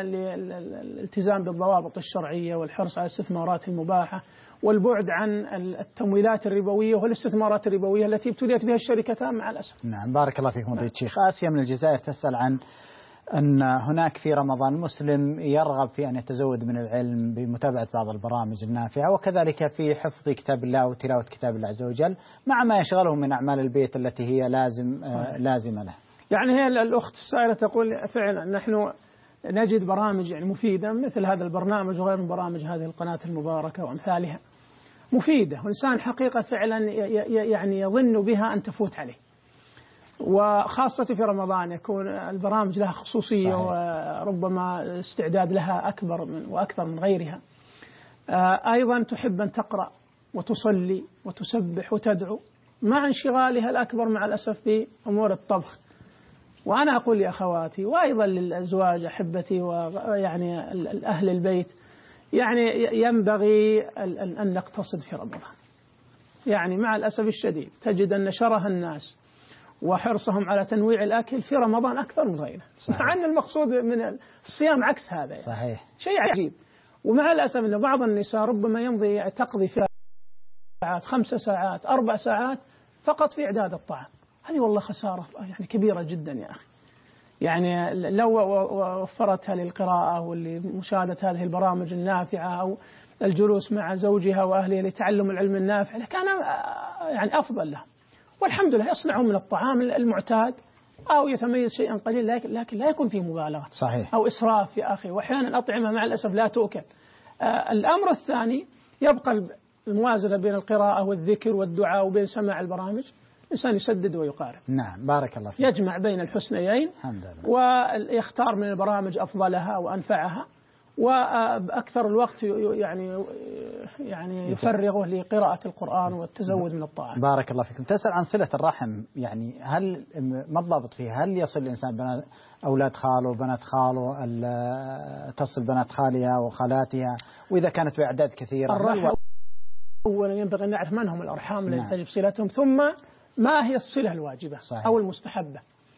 للالتزام بالضوابط الشرعية والحرص على الاستثمارات المباحة والبعد عن التمويلات الربوية والاستثمارات الربوية التي ابتليت بها الشركتان مع الأسف. نعم. بارك الله فيكم فضيلة الشيخ. آسيا من الجزائر تسأل عن أن هناك في رمضان مسلم يرغب في أن يتزود من العلم بمتابعة بعض البرامج النافعة، وكذلك في حفظ كتاب الله وتلاوة كتاب الله عز وجل، مع ما يشغله من أعمال البيت التي هي لازم آه لازمة له. يعني هي الأخت السائلة تقول فعلا نحن نجد برامج يعني مفيدة مثل هذا البرنامج وغير من برامج هذه القناة المباركة وأمثالها مفيدة، والإنسان حقيقة فعلا يعني يظن بها أن تفوت عليه، وخاصة في رمضان يكون البرامج لها خصوصية صحيح. وربما استعداد لها أكبر من وأكثر من غيرها. أيضا تحب أن تقرأ وتصلي وتسبح وتدعو مع انشغالها الأكبر مع الأسف بأمور الطبخ. وأنا أقول لأخواتي وأيضا للأزواج أحبتي ويعني أهل البيت، يعني ينبغي أن نقتصد في رمضان. يعني مع الأسف الشديد تجد أن شره الناس وحرصهم على تنويع الأكل في رمضان أكثر من غيره، مع أن المقصود من الصيام عكس هذا يعني. صحيح. شيء عجيب. ومع الأسف أن بعض النساء ربما يمضي تقضي في ساعات خمس ساعات أربع ساعات فقط في إعداد الطعام. هذه والله خسارة يعني كبيرة جدا يا أخي. يعني لو وفرتها للقراءة ولمشاهدة هذه البرامج النافعة أو الجلوس مع زوجها وأهلها لتعلم العلم النافع لكان يعني أفضل لها. والحمد لله يصنعون من الطعام المعتاد أو يتميز شيئا قليل، لكن, لكن لا يكون فيه مبالغة صحيح. أو إسراف يا أخي، وأحيانا أطعمة مع الأسف لا تؤكل. آه الأمر الثاني يبقى الموازنة بين القراءة والذكر والدعاء وبين سماع البرامج، الإنسان يسدد ويقارب. نعم. بارك الله فيك. يجمع بين الحسنيين ويختار من البرامج أفضلها وأنفعها، وأكثر الوقت يعني يعني يفرغه لقراءة القرآن والتزود من الطاعة. بارك الله فيكم. تسأل عن صلة الرحم، يعني هل ما الضابط فيها؟ هل يصل الإنسان بنات أولاد خاله بنات خاله، تصل بنات خالها وخالاتها، وإذا كانت بأعداد كثيرة؟ الرحم أولا ينبغي أن نعرف من هم الأرحام التي تجب صلتهم، ثم ما هي الصلة الواجبة صحيح. أو المستحبة.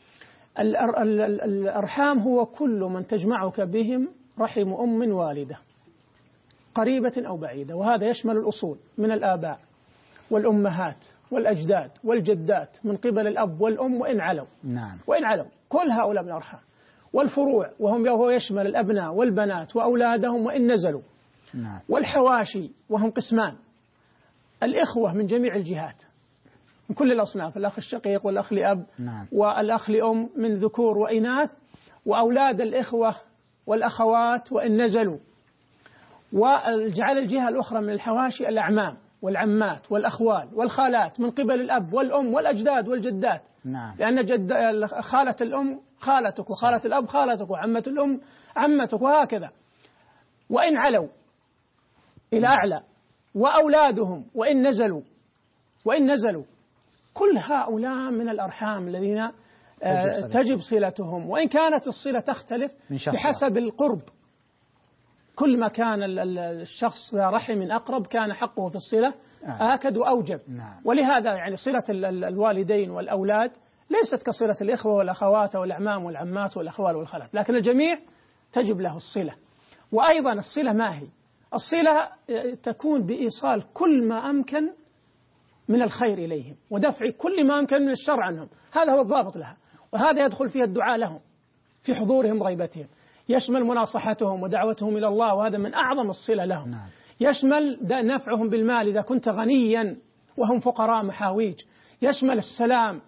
الأرحام هو كل من تجمعك بهم رحم أم والدة قريبة أو بعيدة، وهذا يشمل الأصول من الآباء والأمهات والأجداد والجدات من قبل الأب والأم وإن علوا نعم. وإن علوا كل هؤلاء من الأرحام، والفروع وهم وهو يشمل الأبناء والبنات وأولادهم وإن نزلوا نعم. والحواشي وهم قسمان، الإخوة من جميع الجهات من كل الأصناف، الأخ الشقيق والأخ لأب نعم. والأخ لأم من ذكور وإناث، وأولاد الإخوة والأخوات وإن نزلوا، وجعل الجهة الأخرى من الحواشي الأعمام والعمات والأخوال والخالات من قبل الأب والأم والأجداد والجدات نعم. لأن جد خالة الأم خالتك وخالة الأب خالتك وعمة الأم عمتك وهكذا، وإن علوا إلى أعلى، وأولادهم وإن نزلوا وإن نزلوا كل هؤلاء من الأرحام الذين تجب صلتهم، وإن كانت الصلة تختلف بحسب القرب كل ما كان الشخص ذا رحم أقرب كان حقه في الصلة آكد وأوجب. ولهذا يعني صلة الوالدين والأولاد ليست كصلة الإخوة والأخوات والأعمام والعمات والأخوال والخالات، لكن الجميع تجب له الصلة. وأيضا الصلة ما هي؟ الصلة تكون بإيصال كل ما أمكن من الخير إليهم ودفع كل ما أمكن من الشر عنهم، هذا هو الضابط لها. وهذا يدخل فيه الدعاء لهم في حضورهم غيبتهم، يشمل مناصحتهم ودعوتهم إلى الله، وهذا من أعظم الصلة لهم. نعم. يشمل نفعهم بالمال إذا كنت غنيا وهم فقراء محاويج، يشمل السلام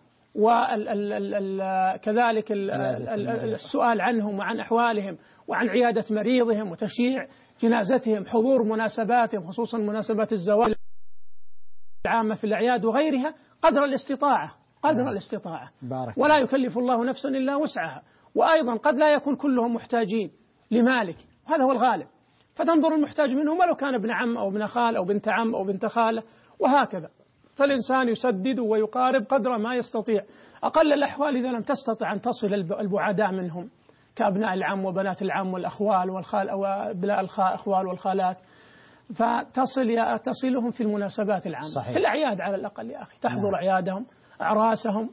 وكذلك السؤال عنهم وعن أحوالهم وعن عيادة مريضهم وتشييع جنازتهم، حضور مناسباتهم خصوصا مناسبات الزواج العامة في الأعياد وغيرها قدر الاستطاعة قدر نعم. الاستطاعة ولا يكلف الله نفسا إلا وسعها. وأيضا قد لا يكون كلهم محتاجين لمالك، وهذا هو الغالب، فتنظر المحتاج منهم ولو كان ابن عم أو ابن خال أو بنت عم أو بنت خالة وهكذا. فالإنسان يسدد ويقارب قدر ما يستطيع. أقل الأحوال إذا لم تستطع أن تصل البعداء منهم كأبناء العم وبنات العم والأخوال والخال أو أبناء الأخوال والخالات، فتصل تصلهم في المناسبات العامة. صحيح. في الأعياد على الأقل يا أخي تحضر أعيادهم أعراسهم،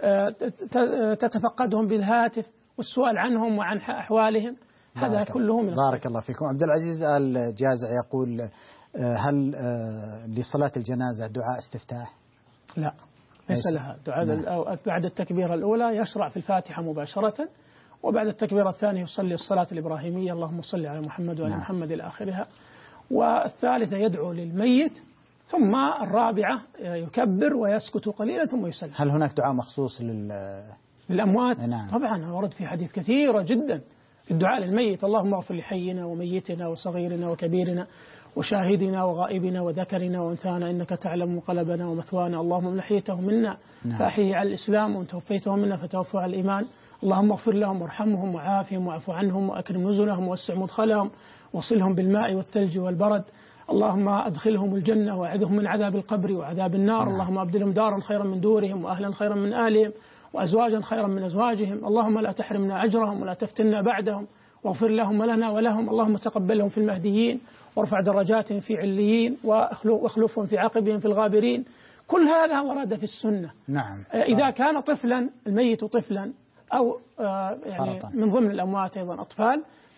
تتفقدهم بالهاتف والسؤال عنهم وعن أحوالهم، هذا كله من الصلاة. بارك الله فيكم. عبد العزيز آل جازع يقول هل لصلاة الجنازة دعاء استفتاح؟ لا ليس لها دعاء. بعد التكبيرة الأولى يشرع في الفاتحة مباشرة، وبعد التكبيرة الثانية يصلي الصلاة الإبراهيمية اللهم صل على محمد وعلى محمد إلى آخرها، والثالثة يدعو للميت، ثم الرابعة يكبر ويسكت قليلا ثم يسلم. هل هناك دعاء مخصوص لل... للأموات؟ نعم. طبعا ورد في حديث كثيرة جدا في الدعاء للميت، اللهم اغفر لحينا وميتنا وصغيرنا وكبيرنا وشاهدنا وغائبنا وذكرنا وأنثانا إنك تعلم قلبنا ومثوانا، اللهم من أحييته منا نعم. فأحيه على الإسلام، ومن توفيته منا فتوفوا على الإيمان، اللهم اغفر لهم وارحمهم وعافهم واعف عنهم وأكرم نزلهم ووسع مدخلهم وصلهم بالماء والثلج والبرد، اللهم أدخلهم الجنة وأعذهم من عذاب القبر وعذاب النار، نعم. اللهم أبدلهم دارا خيرا من دورهم وأهلا خيرا من أهلهم وأزواجا خيرا من أزواجهم، اللهم لا تحرمنا أجرهم ولا تفتنا بعدهم، واغفر لهم ولنا ولهم، اللهم تقبلهم في المهديين وارفع درجاتهم في عليين واخلفهم في عقبهم في الغابرين. كل هذا ورد في السنة. نعم. إذا كان طفلا الميت طفلا أو يعني من ضمن الأموات أيضا أطفال،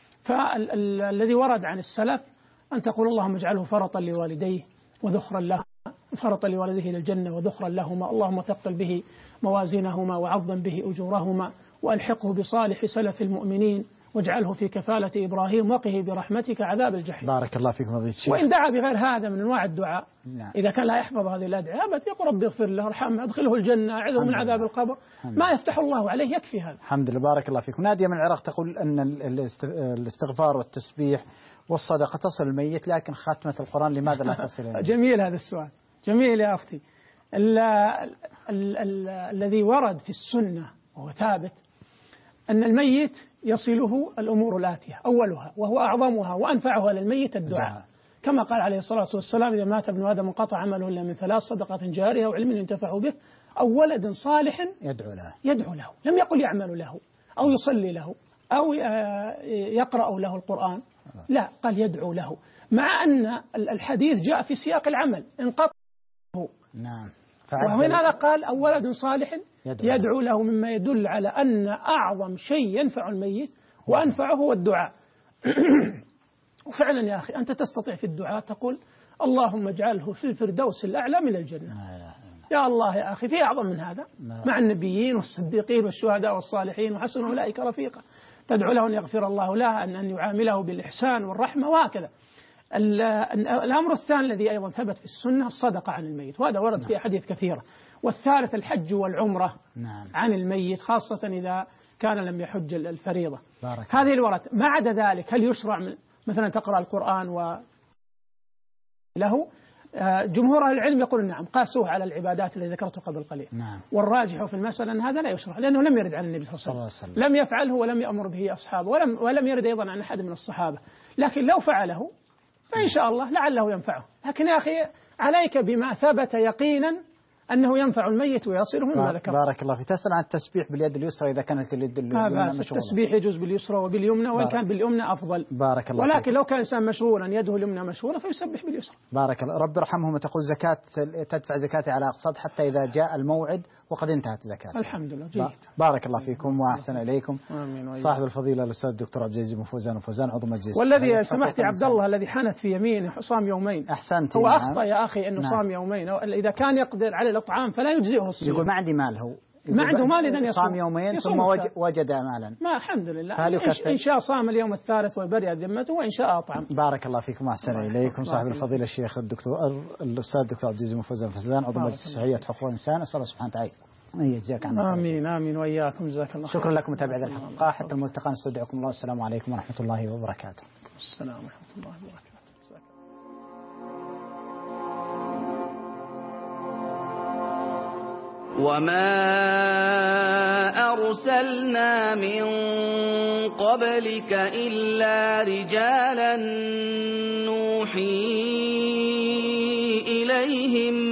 فالذي ورد عن السلف أن تقول اللهم اجعله فرطا لوالديه وذخرا له، فرطا لوالديه إلى الجنة وذخرا لهما، اللهم ثقل به موازينهما وعظم به أجورهما وألحقه بصالح سلف المؤمنين واجعله في كفالة إبراهيم وقه برحمتك عذاب الجحيم. بارك الله فيكم فضيلة الشيخ. وإن دعا بغير هذا من أنواع الدعاء نعم. إذا كان لا يحفظ هذه الأدعية يقول رب اغفر له ارحمه أدخله الجنة أعذه من عذاب القبر، ما يفتح الله عليه يكفي هذا. الحمد لله. بارك الله فيكم. نادية من العراق تقول أن الاستغفار والتسبيح والصدقة تصل الميت، لكن خاتمة القرآن لماذا لا تصل الميت؟ جميل هذا السؤال، جميل يا أختي. ال ال ال الذي ورد في السنة وهو ثابت أن الميت يصله الأمور الآتية، أولها وهو أعظمها وأنفعها للميت الدعاء، كما قال عليه الصلاة والسلام إذا مات ابن آدم انقطع عمله إلا من ثلاث: صدقة جارية وعلم ينتفع به أو ولد صالح يدعو له. يدعو له، لم يقل يعمل له أو يصلي له أو يقرأ له القرآن، لا، قال يدعو له، مع أن الحديث جاء في سياق العمل انقطع. نعم. وهنا قال أو ولد صالح يدعو, يدعو له، مما يدل على أن أعظم شيء ينفع الميت وأنفعه هو الدعاء. وفعلا يا أخي أنت تستطيع في الدعاء تقول اللهم اجعله في الفردوس الأعلى من الجنة. يا الله يا أخي في أعظم من هذا؟ مع النبيين والصديقين والشهداء والصالحين وحسن أولئك رفيقا. تدعو له أن يغفر الله له، أن أن يعامله بالإحسان والرحمة وهكذا. الأمر الثاني الذي أيضا ثبت في السنة الصدقة عن الميت، وهذا ورد في أحاديث كثيرة. والثالث الحج والعمرة نعم. عن الميت، خاصة إذا كان لم يحج الفريضة. هذه الورد. ما عدا ذلك هل يشرع مثلا تقرأ القرآن و له؟ جمهور العلم يقول نعم، قاسوه على العبادات التي ذكرته قبل قليل. نعم. والراجح في المسألة أن هذا لا يشرع، لأنه لم يرد عن النبي صلى الله عليه وسلم، لم يفعله ولم يأمر به أصحابه، ولم ولم يرد أيضا عن أحد من الصحابة. لكن لو فعله فإن شاء الله لعله ينفعه. لكن يا أخي عليك بما ثبت يقينا أنه ينفع الميت ويصله مما ذكر. بارك الله فيك. تسأل عن التسبيح باليد اليسرى إذا كانت اليد اليمنى مشغولة. التسبيح يجوز باليسرى وباليمنى، وإن كان باليمنى أفضل. بارك الله ولكن فيك. لو كان الإنسان مشغولا يده اليمنى مشغولة فيسبح باليسرى. بارك الله. رب ارحمهم. تقول زكاة تدفع زكاتي على أقساط حتى إذا جاء الموعد وقد انتهت زكاة. الحمد لله. جيد. بارك الله فيكم وأحسن إليكم. آمين. صاحب الفضيلة الأستاذ الدكتور عبد العزيز بن فوزان وفوزان عضو مجلس. والذي سمحت عبد الله الذي حنت في يمينه صام يومين. أحسنت. هو أخطأ يا أخي أنه نعم. صام يومين. إذا كان يقدر على الإطعام فلا يجزئه الصيام. يقول ما عندي مال. هو ما عنده مال إذن يصوم. صام يومين ثم وجد مالا. ما الحمد لله. إن شاء صام اليوم الثالث وبرئ ذمته وإن شاء أطعم. بارك الله فيكم وأحسن إليكم. صاحب الفضيلة الشيخ الدكتور الأستاذ الدكتور عبد العزيز بن فوزان فوزان عضو مجلس الصحية حقوق الإنسان. أسأل الله سبحانه وتعالى أن يجزاك عنا. آمين آمين وإياكم. جزاك الله خير. شكرا لكم متابعي الحلقة. حتى الملتقى نستودعكم الله. السلام عليكم ورحمة الله وبركاته. السلام ورحمة الله وبركاته. وما أرسلنا من قبلك إلا رجالا نوحي إليهم